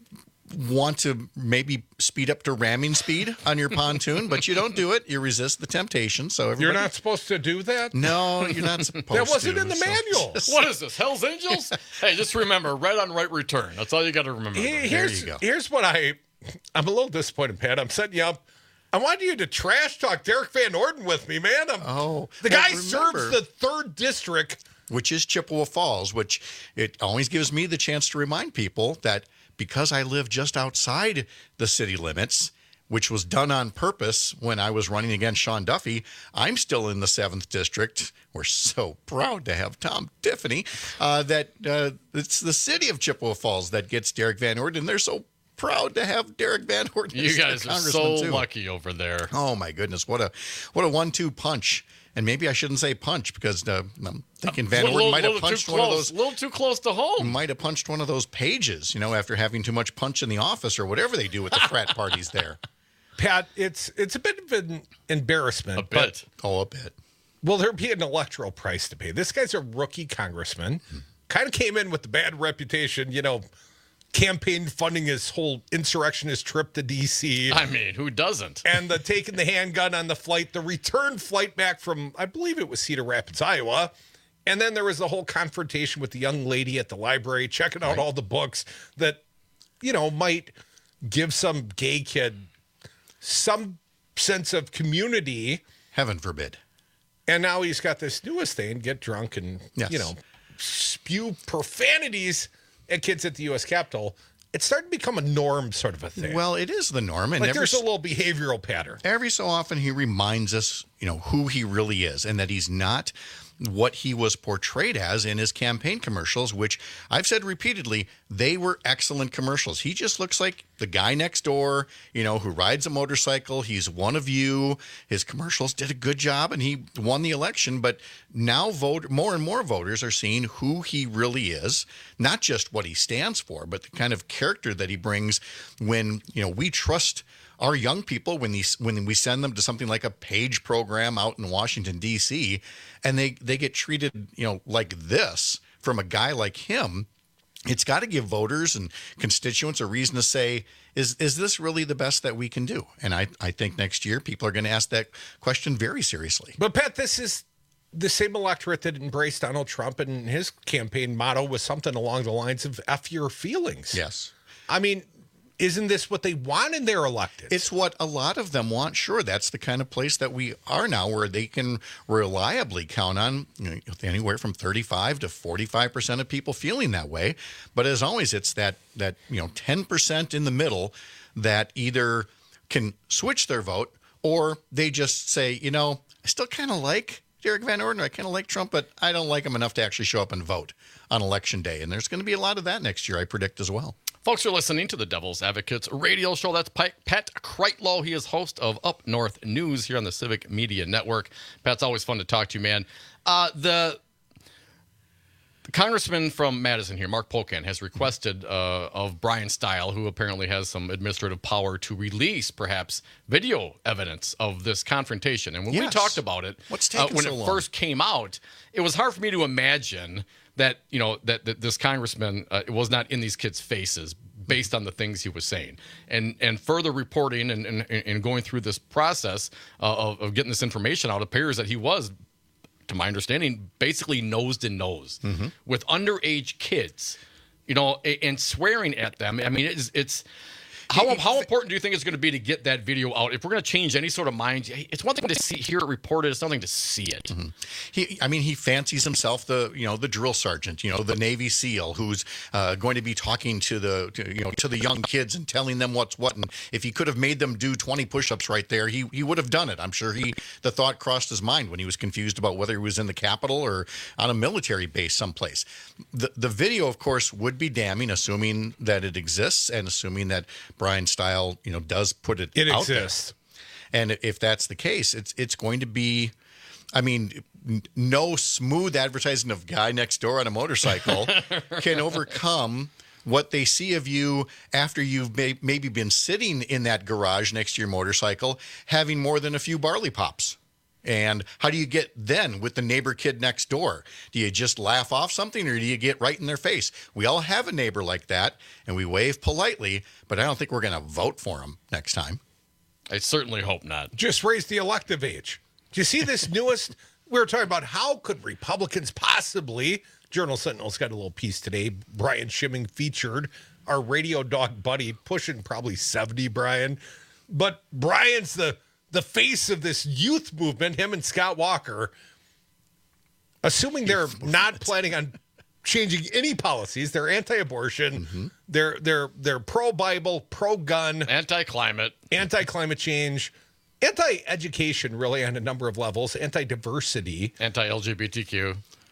want to maybe speed up to ramming speed on your pontoon, but you don't do it. You resist the temptation. So everybody,
You're not supposed to do that?
No, you're not supposed to.
That wasn't in the
so-
manual.
What is this, Hell's Angels? Hey, just remember, right on right return. That's all you got to remember.
Here- Here's, here's what I, I'm a little disappointed, Pat. I'm setting you up. I wanted you to trash talk Derek Van Orden with me, man. I'm,
oh,
the
well,
guy
remember-
serves the third district.
Which is Chippewa Falls, which it always gives me the chance to remind people that because I live just outside the city limits, which was done on purpose when I was running against Sean Duffy, I'm still in the seventh district. We're so proud to have Tom Tiffany. Uh, that uh, it's the city of Chippewa Falls that gets Derek Van Orden. They're so proud to have Derek Van Orden.
You
as their
guys are
congressman,
so
too.
lucky over there.
Oh my goodness, what a what a one-two punch. And maybe I shouldn't say punch because uh, I'm thinking Van
Little-
Orden might have
little too
punched one of
close,
those.
A little too close to home.
Might have punched one of those pages, you know, after having too much punch in the office or whatever they do with the frat parties there.
Pat, it's it's a bit of an embarrassment.
A bit.
Oh, a bit.
Will there be an electoral price to pay? This guy's a rookie congressman.
Hmm.
Kind of came in with the bad reputation, you know, campaign funding his whole insurrectionist trip to D C.
I mean, who doesn't?
And the taking the handgun on the flight, the return flight back from, I believe it was Cedar Rapids, Iowa. And then there was the whole confrontation with the young lady at the library, checking out
Right.
all the books that, you know, might give some gay kid some sense of community.
Heaven forbid.
And now he's got this newest thing, get drunk and,
Yes.
you know, spew profanities at kids at the U S Capitol. It's starting to become a norm sort of a thing.
Well, it is the norm. And
like
every,
there's a little behavioral pattern.
every so often he reminds us, you know, who he really is and that he's not what he was portrayed as in his campaign commercials, which I've said repeatedly, they were excellent commercials. He just looks like the guy next door, you know, who rides a motorcycle. He's one of you. His commercials did a good job and he won the election. But now vote more and more voters are seeing who he really is, not just what he stands for, but the kind of character that he brings when, you know, we trust our young people when these when we send them to something like a PAGE program out in Washington, D C, and they, they get treated, you know, like this from a guy like him, it's got to give voters and constituents a reason to say, is is this really the best that we can do? And I, I think next year people are going to ask that question very seriously.
But Pat, this is the same electorate that embraced Donald Trump, and his campaign motto was something along the lines of F your feelings.
Yes.
I mean, isn't this what they want in their electeds?
It's what a lot of them want. Sure, that's the kind of place that we are now, where they can reliably count on, you know, anywhere from thirty-five to forty-five percent of people feeling that way. But as always, it's that that you know ten percent in the middle that either can switch their vote, or they just say, you know, I still kind of like Derek Van Orden, I kind of like Trump, but I don't like him enough to actually show up and vote on Election Day. And there's going to be a lot of that next year, I predict, as well.
Folks, you're listening to the Devil's Advocates radio show. That's Pat Kreitlow. He is host of Up North News here on the Civic Media Network. Pat's always fun to talk to, man. Uh, the, the congressman from Madison here, Mark Pocan, has requested uh, of Brian Stile, who apparently has some administrative power, to release perhaps video evidence of this confrontation. And when
Yes.
we talked about it,
What's
uh,
taking
when
so
it
long?
first came out, it was hard for me to imagine that, you know, that, that this congressman uh, was not in these kids' faces based on the things he was saying. And and further reporting and, and, and going through this process uh, of, of getting this information out, appears that he was, to my understanding, basically nose to nose
Mm-hmm.
with underage kids, you know, a- and swearing at them. I mean, it's it's how how important do you think it's going to be to get that video out? If we're going to change any sort of mind, it's one thing to see hear it reported; it's nothing to see it.
Mm-hmm. He, I mean, he fancies himself the, you know, the drill sergeant, you know, the Navy SEAL who's uh, going to be talking to the, to, you know, to the young kids and telling them what's what. And if he could have made them do twenty push-ups right there, he he would have done it. I'm sure he the thought crossed his mind when he was confused about whether he was in the Capitol or on a military base someplace. The the video, of course, would be damning, assuming that it exists and assuming that Brian Stile, you know, does put it,
It
out
exists.
there. And if that's the case, it's it's going to be, I mean, n- no smooth advertising of guy next door on a motorcycle can overcome what they see of you after you've may, maybe been sitting in that garage next to your motorcycle, having more than a few barley pops. And how do you get then with the neighbor kid next door? Do you just laugh off something, or do you get right in their face? We all have a neighbor like that, and we wave politely, but I don't think we're going to vote for him next time.
I certainly hope not.
Just raise the elective age. Do you see this newest? We were talking about how could Republicans possibly. Journal Sentinel's got a little piece today. Brian Schimming featured our radio dog buddy, pushing probably seventy, Brian. But Brian's the the face of this youth movement, him and Scott Walker, assuming they're not planning on changing any policies. They're anti-abortion.
Mm-hmm.
They're they're they're pro-Bible, pro-gun,
anti-climate,
anti-climate change, anti-education, really on a number of levels, anti-diversity,
anti-L G B T Q.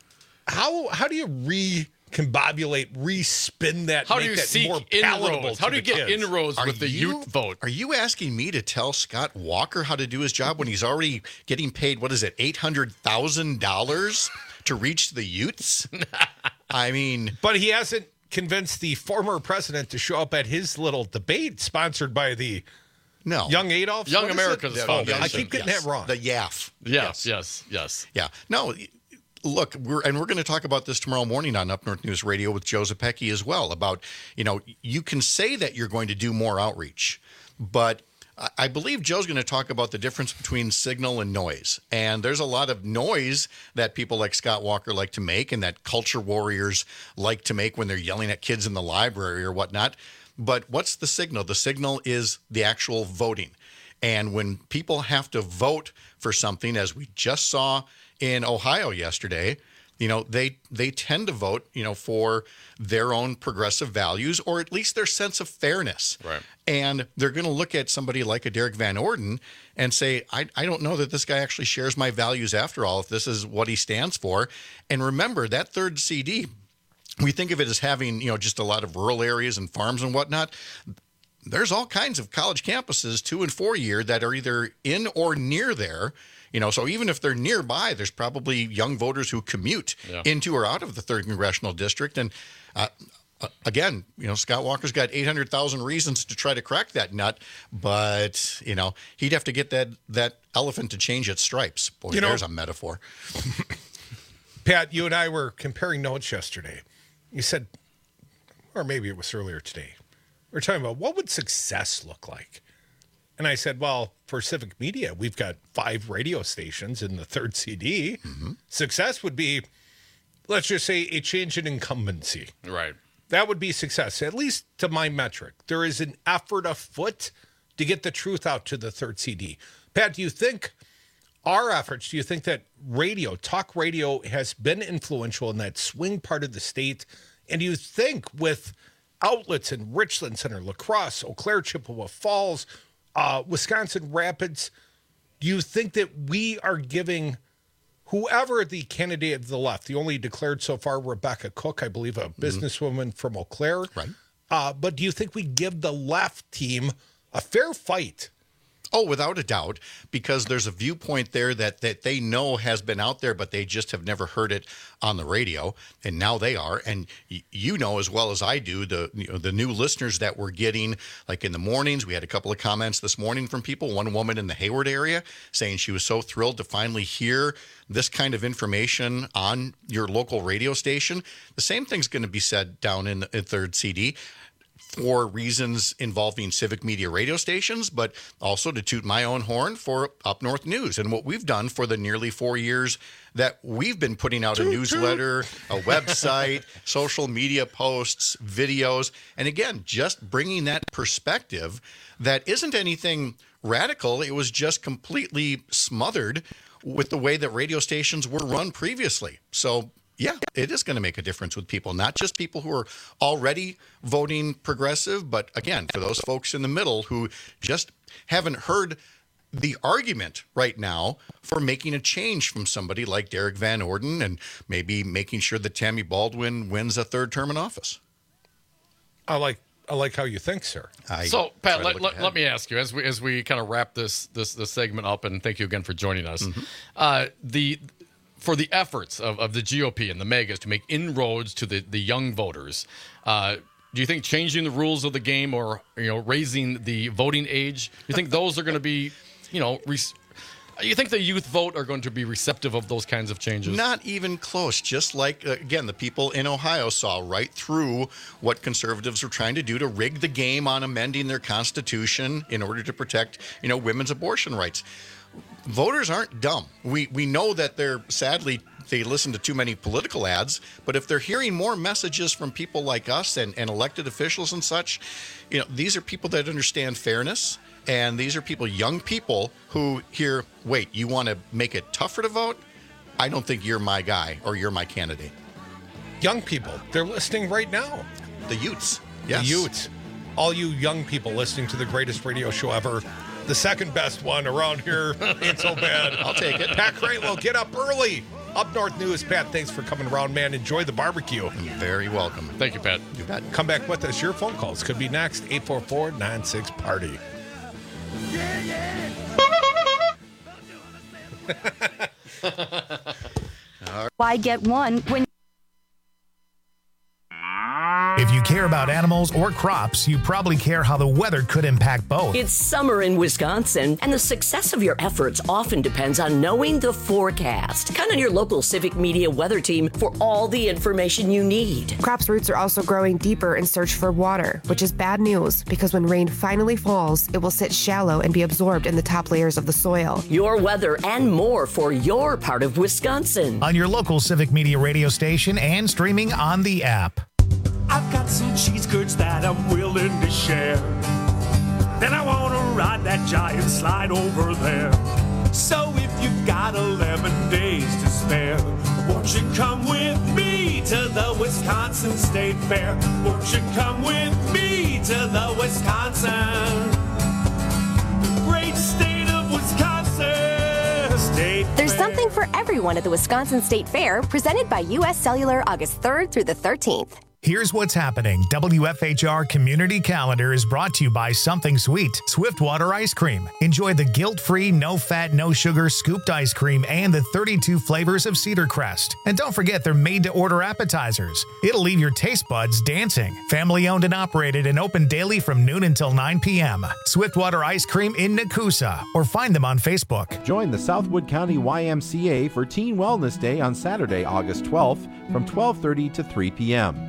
How how do you recombobulate, respin that?
How do
make
you
that
seek
more palatable
inroads?
to
How do you
the
get
kids?
inroads
Are
with the
you-
youth vote?
Are you asking me to tell Scott Walker how to do his job when he's already getting paid, what is it, eight hundred thousand dollars to reach the youths? I mean,
But he hasn't convinced the former president to show up at his little debate sponsored by the
no
Young Adolf.
Young
What is
America's
it?
Foundation.
I keep getting
yes.
that wrong.
The Y A F.
Yes, yes, yes.
Yeah. No, look, we're and we're going to talk about this tomorrow morning on Up North News Radio with Joe Zepecki as well about, you know, you can say that you're going to do more outreach, but I- I believe Joe's going to talk about the difference between signal and noise. And there's a lot of noise that people like Scott Walker like to make and that culture warriors like to make when they're yelling at kids in the library or whatnot. But what's the signal? The signal is the actual voting. And when people have to vote for something, as we just saw in Ohio yesterday, you know, they they tend to vote, you know, for their own progressive values or at least their sense of fairness.
Right.
And they're going to look at somebody like a Derek Van Orden and say, I, I don't know that this guy actually shares my values after all, if this is what he stands for. And remember, that third C D, we think of it as having, you know, just a lot of rural areas and farms and whatnot. There's all kinds of college campuses, two and four year, that are either in or near there. You know, so even if they're nearby, there's probably young voters who commute
Yeah.
into or out of the third congressional district. And uh, uh, again, you know, Scott Walker's got eight hundred thousand reasons to try to crack that nut, but you know, he'd have to get that that elephant to change its stripes. Boy,
You know-
there's a metaphor.
Pat, you and I were comparing notes yesterday. You said, or maybe it was earlier today, we were talking about what would success look like And I said, well, for Civic Media, we've got five radio stations in the third C D. Mm-hmm. Success would be, let's just say, a change in incumbency.
Right.
That would be success, at least to my metric. There is an effort afoot to get the truth out to the third C D. Pat, do you think our efforts, do you think that radio, talk radio, has been influential in that swing part of the state? And do you think with outlets in Richland Center, La Crosse, Eau Claire, Chippewa Falls, uh, Wisconsin Rapids, do you think that we are giving whoever the candidate of the left, the only declared so far, Rebecca Cook, I believe, a businesswoman from Eau Claire.
Right.
Uh, but do you think we give the left team a fair fight?
Oh, without a doubt, because there's a viewpoint there that, that they know has been out there, but they just have never heard it on the radio, and now they are. And y- you know as well as I do, the you know, the new listeners that we're getting, like in the mornings, we had a couple of comments this morning from people, one woman in the Hayward area saying she was so thrilled to finally hear this kind of information on your local radio station. The same thing's going to be said down in the third C D. For reasons involving Civic Media radio stations, but also to toot my own horn for Up North News and what we've done for the nearly four years that we've been putting out a newsletter, a website, social media posts, videos, and again, just bringing that perspective that isn't anything radical. It was just completely smothered with the way that radio stations were run previously. So yeah, it is going to make a difference with people, not just people who are already voting progressive, but again, for those folks in the middle who just haven't heard the argument right now for making a change from somebody like Derek Van Orden and maybe making sure that Tammy Baldwin wins a third term in office.
I like I like how you think, sir.
I
so, Pat, let, let,
ahead.
let me ask you, as we as we kind of wrap this this this segment up, and thank you again for joining us.
Mm-hmm.
Uh, the For the efforts of, of the G O P and the megas to make inroads to the, the young voters, uh, do you think changing the rules of the game or you know raising the voting age, you think those are going to be, you know, re- you think the youth vote are going to be receptive of those kinds of changes?
Not even close. Just like, uh, again, the people in Ohio saw right through what conservatives were trying to do to rig the game on amending their constitution in order to protect, you know, women's abortion rights. Voters aren't dumb. We we know that they're, sadly, they listen to too many political ads, but if they're hearing more messages from people like us and, and elected officials and such, you know, these are people that understand fairness, and these are people, young people, who hear, wait, you want to make it tougher to vote? I don't think you're my guy or you're my candidate.
Young people, they're listening right now.
The youths. Yes.
The youths. All you young people listening to the greatest radio show ever. The second best one around here. Ain't so bad.
I'll take it.
Pat Kraitlow, get up early. Up North News. Pat, thanks for coming around, man. Enjoy the barbecue.
You're very welcome.
Thank you, Pat.
You bet.
Come back with us. Your phone calls could be next. eight four four, nine six, party. Yeah, yeah.
Why get one when...
If you care about animals or crops, you probably care how the weather could impact both.
It's summer in Wisconsin, and the success of your efforts often depends on knowing the forecast. Count on your local Civic Media weather team for all the information you need.
Crops' roots are also growing deeper in search for water, which is bad news because when rain finally falls, it will sit shallow and be absorbed in the top layers of the soil.
Your weather and more for your part of Wisconsin.
On your local Civic Media radio station and streaming on the app.
I've got some cheese curds that I'm willing to share. Then I want to ride that giant slide over there. So if you've got eleven days to spare, won't you come with me to the Wisconsin State Fair? Won't you come with me to the Wisconsin, great state of Wisconsin State
There's
Fair.
something for everyone at the Wisconsin State Fair, presented by U S Cellular August third through the thirteenth.
Here's what's happening. W F H R Community Calendar is brought to you by Something Sweet, Swiftwater Ice Cream. Enjoy the guilt-free, no-fat, no-sugar scooped ice cream and the thirty-two flavors of Cedar Crest. And don't forget they're made-to-order appetizers. It'll leave your taste buds dancing. Family-owned and operated and open daily from noon until nine p.m. Swiftwater Ice Cream in Nakusa, or find them on Facebook.
Join the Southwood County Y M C A for Teen Wellness Day on Saturday, August twelfth from twelve thirty to three p.m.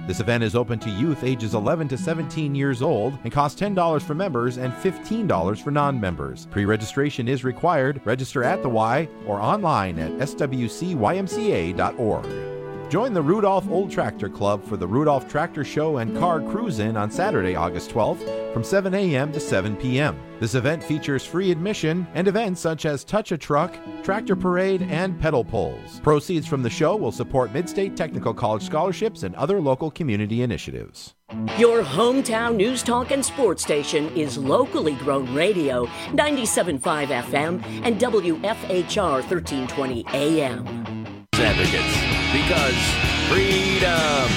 This event is open to youth ages eleven to seventeen years old and costs ten dollars for members and fifteen dollars for non-members. Pre-registration is required. Register at the Y or online at s w c y m c a dot org. Join the Rudolph Old Tractor Club for the Rudolph Tractor Show and Car Cruise-In on Saturday, August twelfth from seven a.m. to seven p.m. This event features free admission and events such as Touch a Truck, Tractor Parade, and Pedal Pulls. Proceeds from the show will support Mid-State Technical College scholarships and other local community initiatives.
Your hometown news talk and sports station is locally grown radio, ninety-seven point five F M and W F H R thirteen twenty A M.
Advocates, because freedom.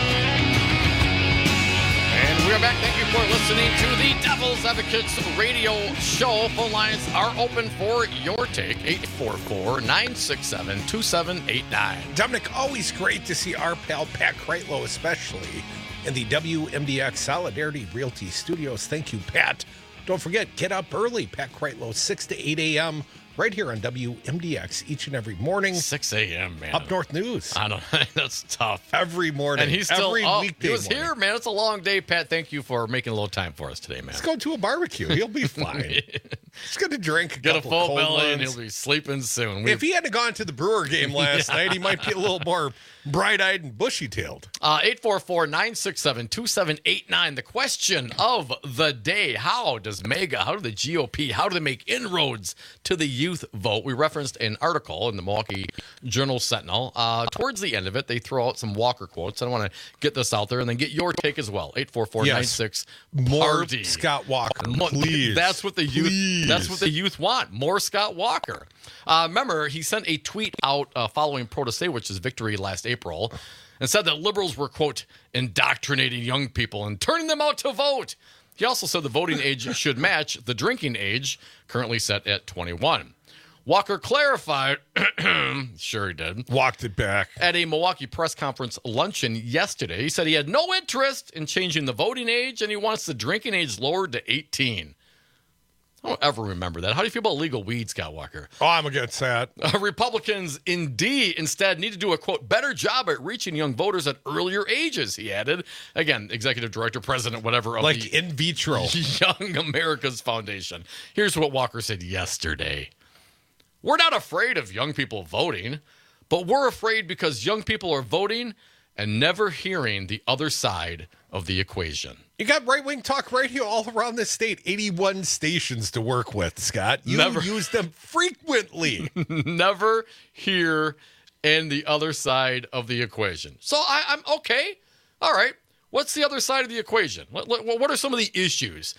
And we're back. Thank you for listening to the Devil's Advocates radio show. Phone lines are open for your take. eight four four, nine six seven, two seven eight nine.
Dominic, always great to see our pal Pat Kreitlow, especially in the W M D X Solidarity Realty Studios. Thank you, Pat. Don't forget, get up early. Pat Kreitlow, six to eight a.m. right here on W M D X each and every morning.
six a.m., man.
Up North News.
I don't know. That's tough.
Every morning.
And he's still
every
up.
weekday
He was
morning.
here, man. It's a long day, Pat. Thank you for making a little time for us today, man.
Let's go to a barbecue. He'll be fine. He's going to drink a
Get a
couple
full
cold
belly, and
ones.
he'll be sleeping soon.
If he hadn't gone to the Brewer game last
Yeah.
night, he might be a little more bright-eyed and bushy-tailed.
Uh, eight four four, nine six seven, two seven eight nine. The question of the day: how does MAGA, how do the G O P, how do they make inroads to the youth vote? We referenced an article in the Milwaukee Journal Sentinel. Uh, towards the end of it, they throw out some Walker quotes. I want to get this out there and then get your take as well. eight four four, nine six
More
party.
Scott Walker,
Mo-
please.
That's what the youth.
Please.
That's what the youth want. More Scott Walker. Uh, remember, he sent a tweet out uh, following Protasiewicz's victory last April, and said that liberals were, quote, indoctrinating young people and turning them out to vote. He also said the voting age should match the drinking age, currently set at twenty-one. Walker clarified, sure he did,
walked it back,
at a Milwaukee press conference luncheon yesterday. He said he had no interest in changing the voting age, and he wants the drinking age lowered to eighteen. I don't ever remember that. How do you feel about legal weed, Scott Walker?
Oh, I'm against that.
Uh, Republicans, indeed, instead need to do a, quote, better job at reaching young voters at earlier ages, he added. Again, executive director, president, whatever. Of
Like
the
in vitro.
Young America's Foundation. Here's what Walker said yesterday. We're not afraid of young people voting, but we're afraid because young people are voting and never hearing the other side of the equation.
You got right-wing talk radio all around the state, eighty-one stations to work with, Scott. You
Never.
use them frequently.
Never hear and the other side of the equation. So I, I'm okay. All right. What's the other side of the equation? What, what, what are some of the issues?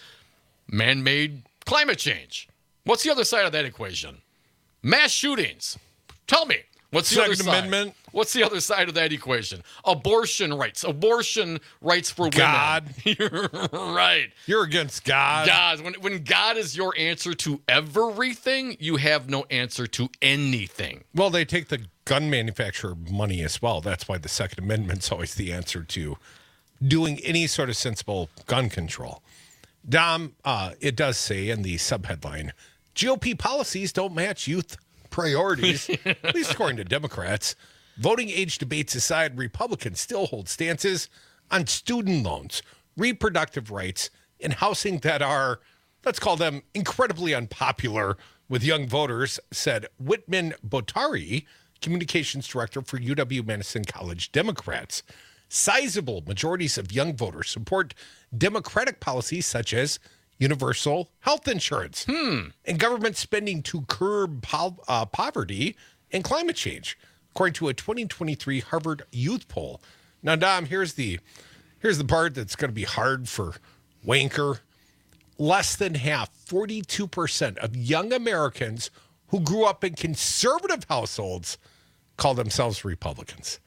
Man-made climate change. What's the other side of that equation? Mass shootings. Tell me. What's the
Second
other side?
Amendment.
What's the other side of that equation? Abortion rights. Abortion rights for women.
God.
You're right.
You're against God.
God. When, when God is your answer to everything, you have no answer to anything.
Well, they take the gun manufacturer money as well. That's why the Second Amendment's always the answer to doing any sort of sensible gun control. Dom, uh, it does say in the subheadline, G O P policies don't match youth priorities, at least according to Democrats. Voting age debates aside, Republicans still hold stances on student loans, reproductive rights, and housing that are, let's call them, incredibly unpopular with young voters, said Whitman Botari, communications director for U W-Madison College Democrats. Sizable majorities of young voters support Democratic policies such as universal health insurance
hmm.
and government spending to curb po- uh, poverty and climate change, according to a twenty twenty-three Harvard Youth poll. Now, Dom, here's the here's the part that's going to be hard for Wanker. Less than half, forty-two percent of young Americans who grew up in conservative households call themselves Republicans.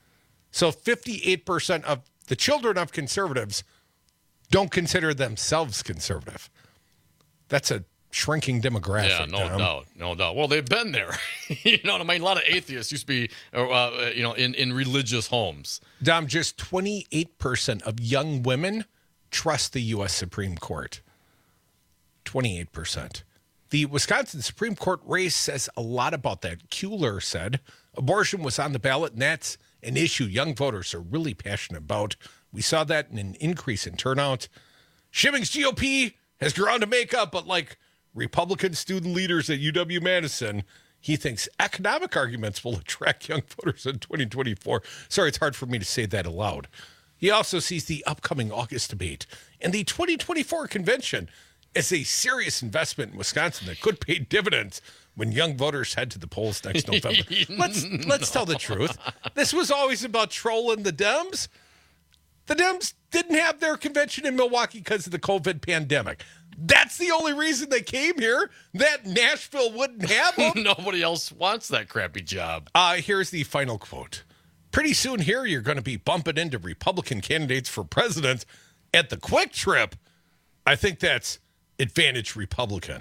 So fifty-eight percent of the children of conservatives don't consider themselves conservative. That's a shrinking demographic.
Yeah, no
Dom.
doubt, no doubt. Well, they've been there. You know what I mean? A lot of atheists used to be, uh, you know, in, in religious homes.
Dom, just twenty-eight percent of young women trust the U S Supreme Court. twenty-eight percent. The Wisconsin Supreme Court race says a lot about that. Kuehler said abortion was on the ballot, and that's an issue young voters are really passionate about. We saw that in an increase in turnout. Shimming's G O P has ground to make up, but like Republican student leaders at U W-Madison, he thinks economic arguments will attract young voters in twenty twenty-four. Sorry, it's hard for me to say that aloud. He also sees the upcoming August debate and the twenty twenty-four convention as a serious investment in Wisconsin that could pay dividends when young voters head to the polls next November. Let's let's tell the truth. This was always about trolling the Dems. The Dems didn't have their convention in Milwaukee because of the COVID pandemic. That's the only reason they came here, that Nashville wouldn't have them.
Nobody else wants that crappy job.
Uh, here's the final quote. Pretty soon here, you're going to be bumping into Republican candidates for president at the Quick Trip. I think that's advantage Republican.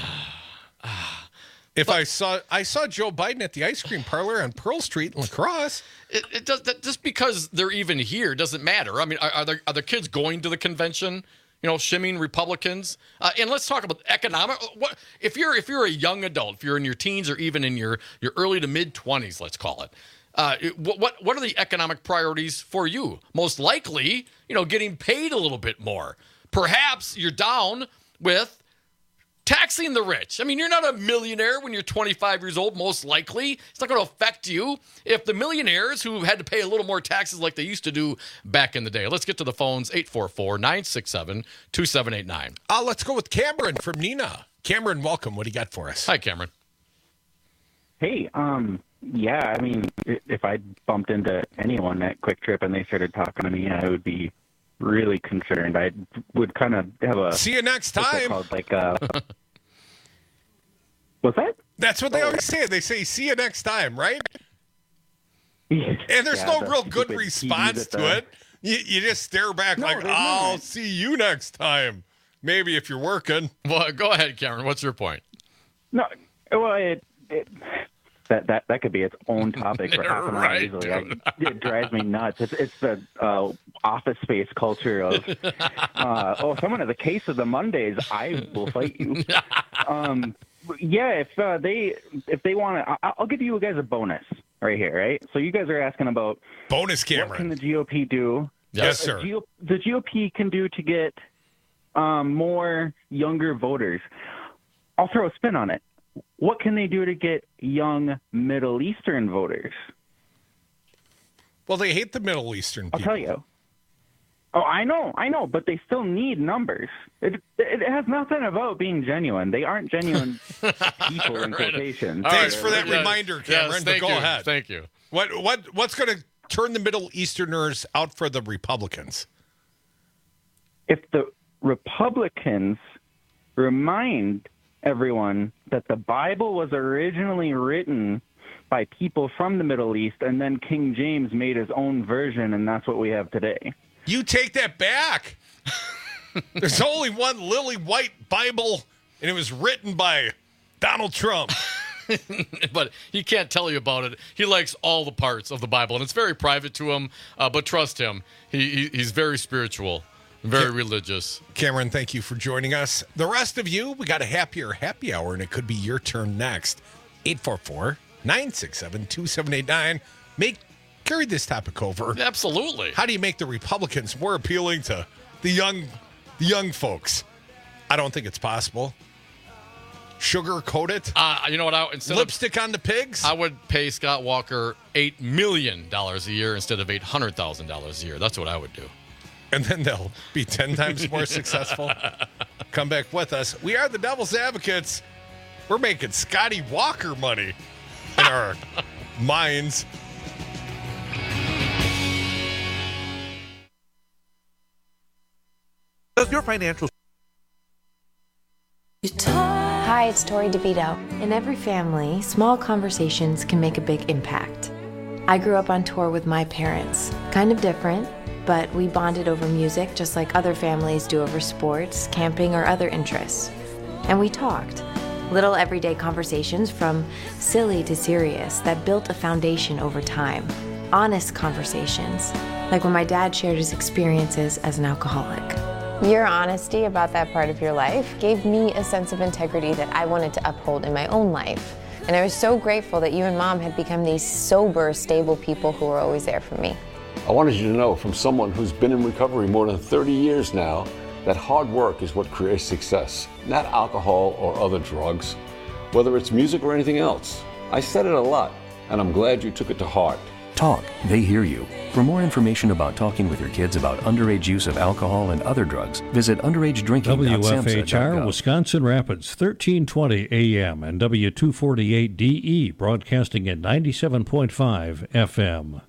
If but, I saw I saw Joe Biden at the ice cream parlor on Pearl Street in La Crosse.
It, it does that just because they're even here doesn't matter. I mean, are, are, there, are the kids going to the convention? You know, shimming Republicans. Uh, and let's talk about economic. What if you're if you're a young adult, if you're in your teens or even in your your early to mid twenties, let's call it. Uh, what what what are the economic priorities for you? Most likely, you know, getting paid a little bit more. Perhaps you're down with taxing the rich. I mean, you're not a millionaire when you're twenty-five years old, most likely. It's not going to affect you if the millionaires who had to pay a little more taxes like they used to do back in the day. Let's get to the phones, eight four four, nine six seven, two seven eight nine.
Uh, let's go with Cameron from Neenah. Cameron, welcome. What do you got for us?
Hi, Cameron.
Hey, um, yeah, I mean, if I bumped into anyone at Quick Trip and they started talking to me, I would be really concerned. I would kind of have a...
See you next time.
Called, like, uh, what's that?
That's what they always say. They say, see you next time, right?
Yeah,
and there's
yeah,
no
the
real good
stupid
response
T V
to it. You, you just stare back
No,
like,
there's
I'll
not.
see you next time. Maybe if you're working.
Well, go ahead, Cameron. What's your point?
No, well, it... it That, that that could be its own topic for half an hour
Right,
easily. I, it drives me nuts. It's it's the uh, office space culture of uh, oh, someone has a case of the Mondays, I will fight you. Um, yeah, if uh, they if they want to, I'll give you guys a bonus right here, right? So you guys are asking about
bonus, Cameron.
What can the G O P do?
Yes,
uh,
sir.
G O, the G O P can do to get um, more younger voters. I'll throw a spin on it. What can they do to get young Middle Eastern voters?
Well, they hate the Middle Eastern people.
I'll tell you. Oh, I know, I know, but they still need numbers. It it has nothing about being genuine. They aren't genuine people in quotations.
Thanks
All
for that
Yeah.
reminder, Cameron.
Yes,
but
thank
go
you.
ahead.
Thank you.
What what what's going to turn the Middle Easterners out for the Republicans?
If the Republicans remind everyone that the Bible was originally written by people from the Middle East, and then King James made his own version, and that's what we have today.
You take that back. There's only one lily white Bible, and it was written by Donald Trump.
But he can't tell you about it. He likes all the parts of the Bible, and it's very private to him. Uh, but trust him, he, he he's very spiritual, very
Cam-
religious.
Cameron, thank you for joining us. The rest of you, we got a happier happy hour, and it could be your turn next. eight four four, nine six seven, two seven eight nine. Make carry this topic over.
Absolutely.
How do you make the Republicans more appealing to the young, the young folks? I don't think it's possible. Sugar coat it.
Uh, you know what? I, instead
Lipstick
of,
on the pigs.
I would pay Scott Walker eight million dollars a year instead of eight hundred thousand dollars a year. That's what I would do.
And then they'll be ten times more successful. Come back with us. We are the Devil's Advocates. We're making Scotty Walker money in our minds.
Does your financial...
Hi, it's Tori DeVito. In every family, small conversations can make a big impact. I grew up on tour with my parents. Kind of different, but we bonded over music just like other families do over sports, camping, or other interests. And we talked. Little everyday conversations from silly to serious that built a foundation over time. Honest conversations, like when my dad shared his experiences as an alcoholic.
Your honesty about that part of your life gave me a sense of integrity that I wanted to uphold in my own life.
And I was so grateful that you and Mom had become these sober, stable people who were always there for me.
I wanted you to know from someone who's been in recovery more than thirty years now that hard work is what creates success, not alcohol or other drugs, whether it's music or anything else. I said it a lot, and I'm glad you took it to heart.
Talk, they hear you. For more information about talking with your kids about underage use of alcohol and other drugs, visit underage drinking dot
W F H R,
samhsa dot gov.
Wisconsin Rapids, thirteen twenty A M and W two forty-eight D E, broadcasting at ninety-seven point five F M.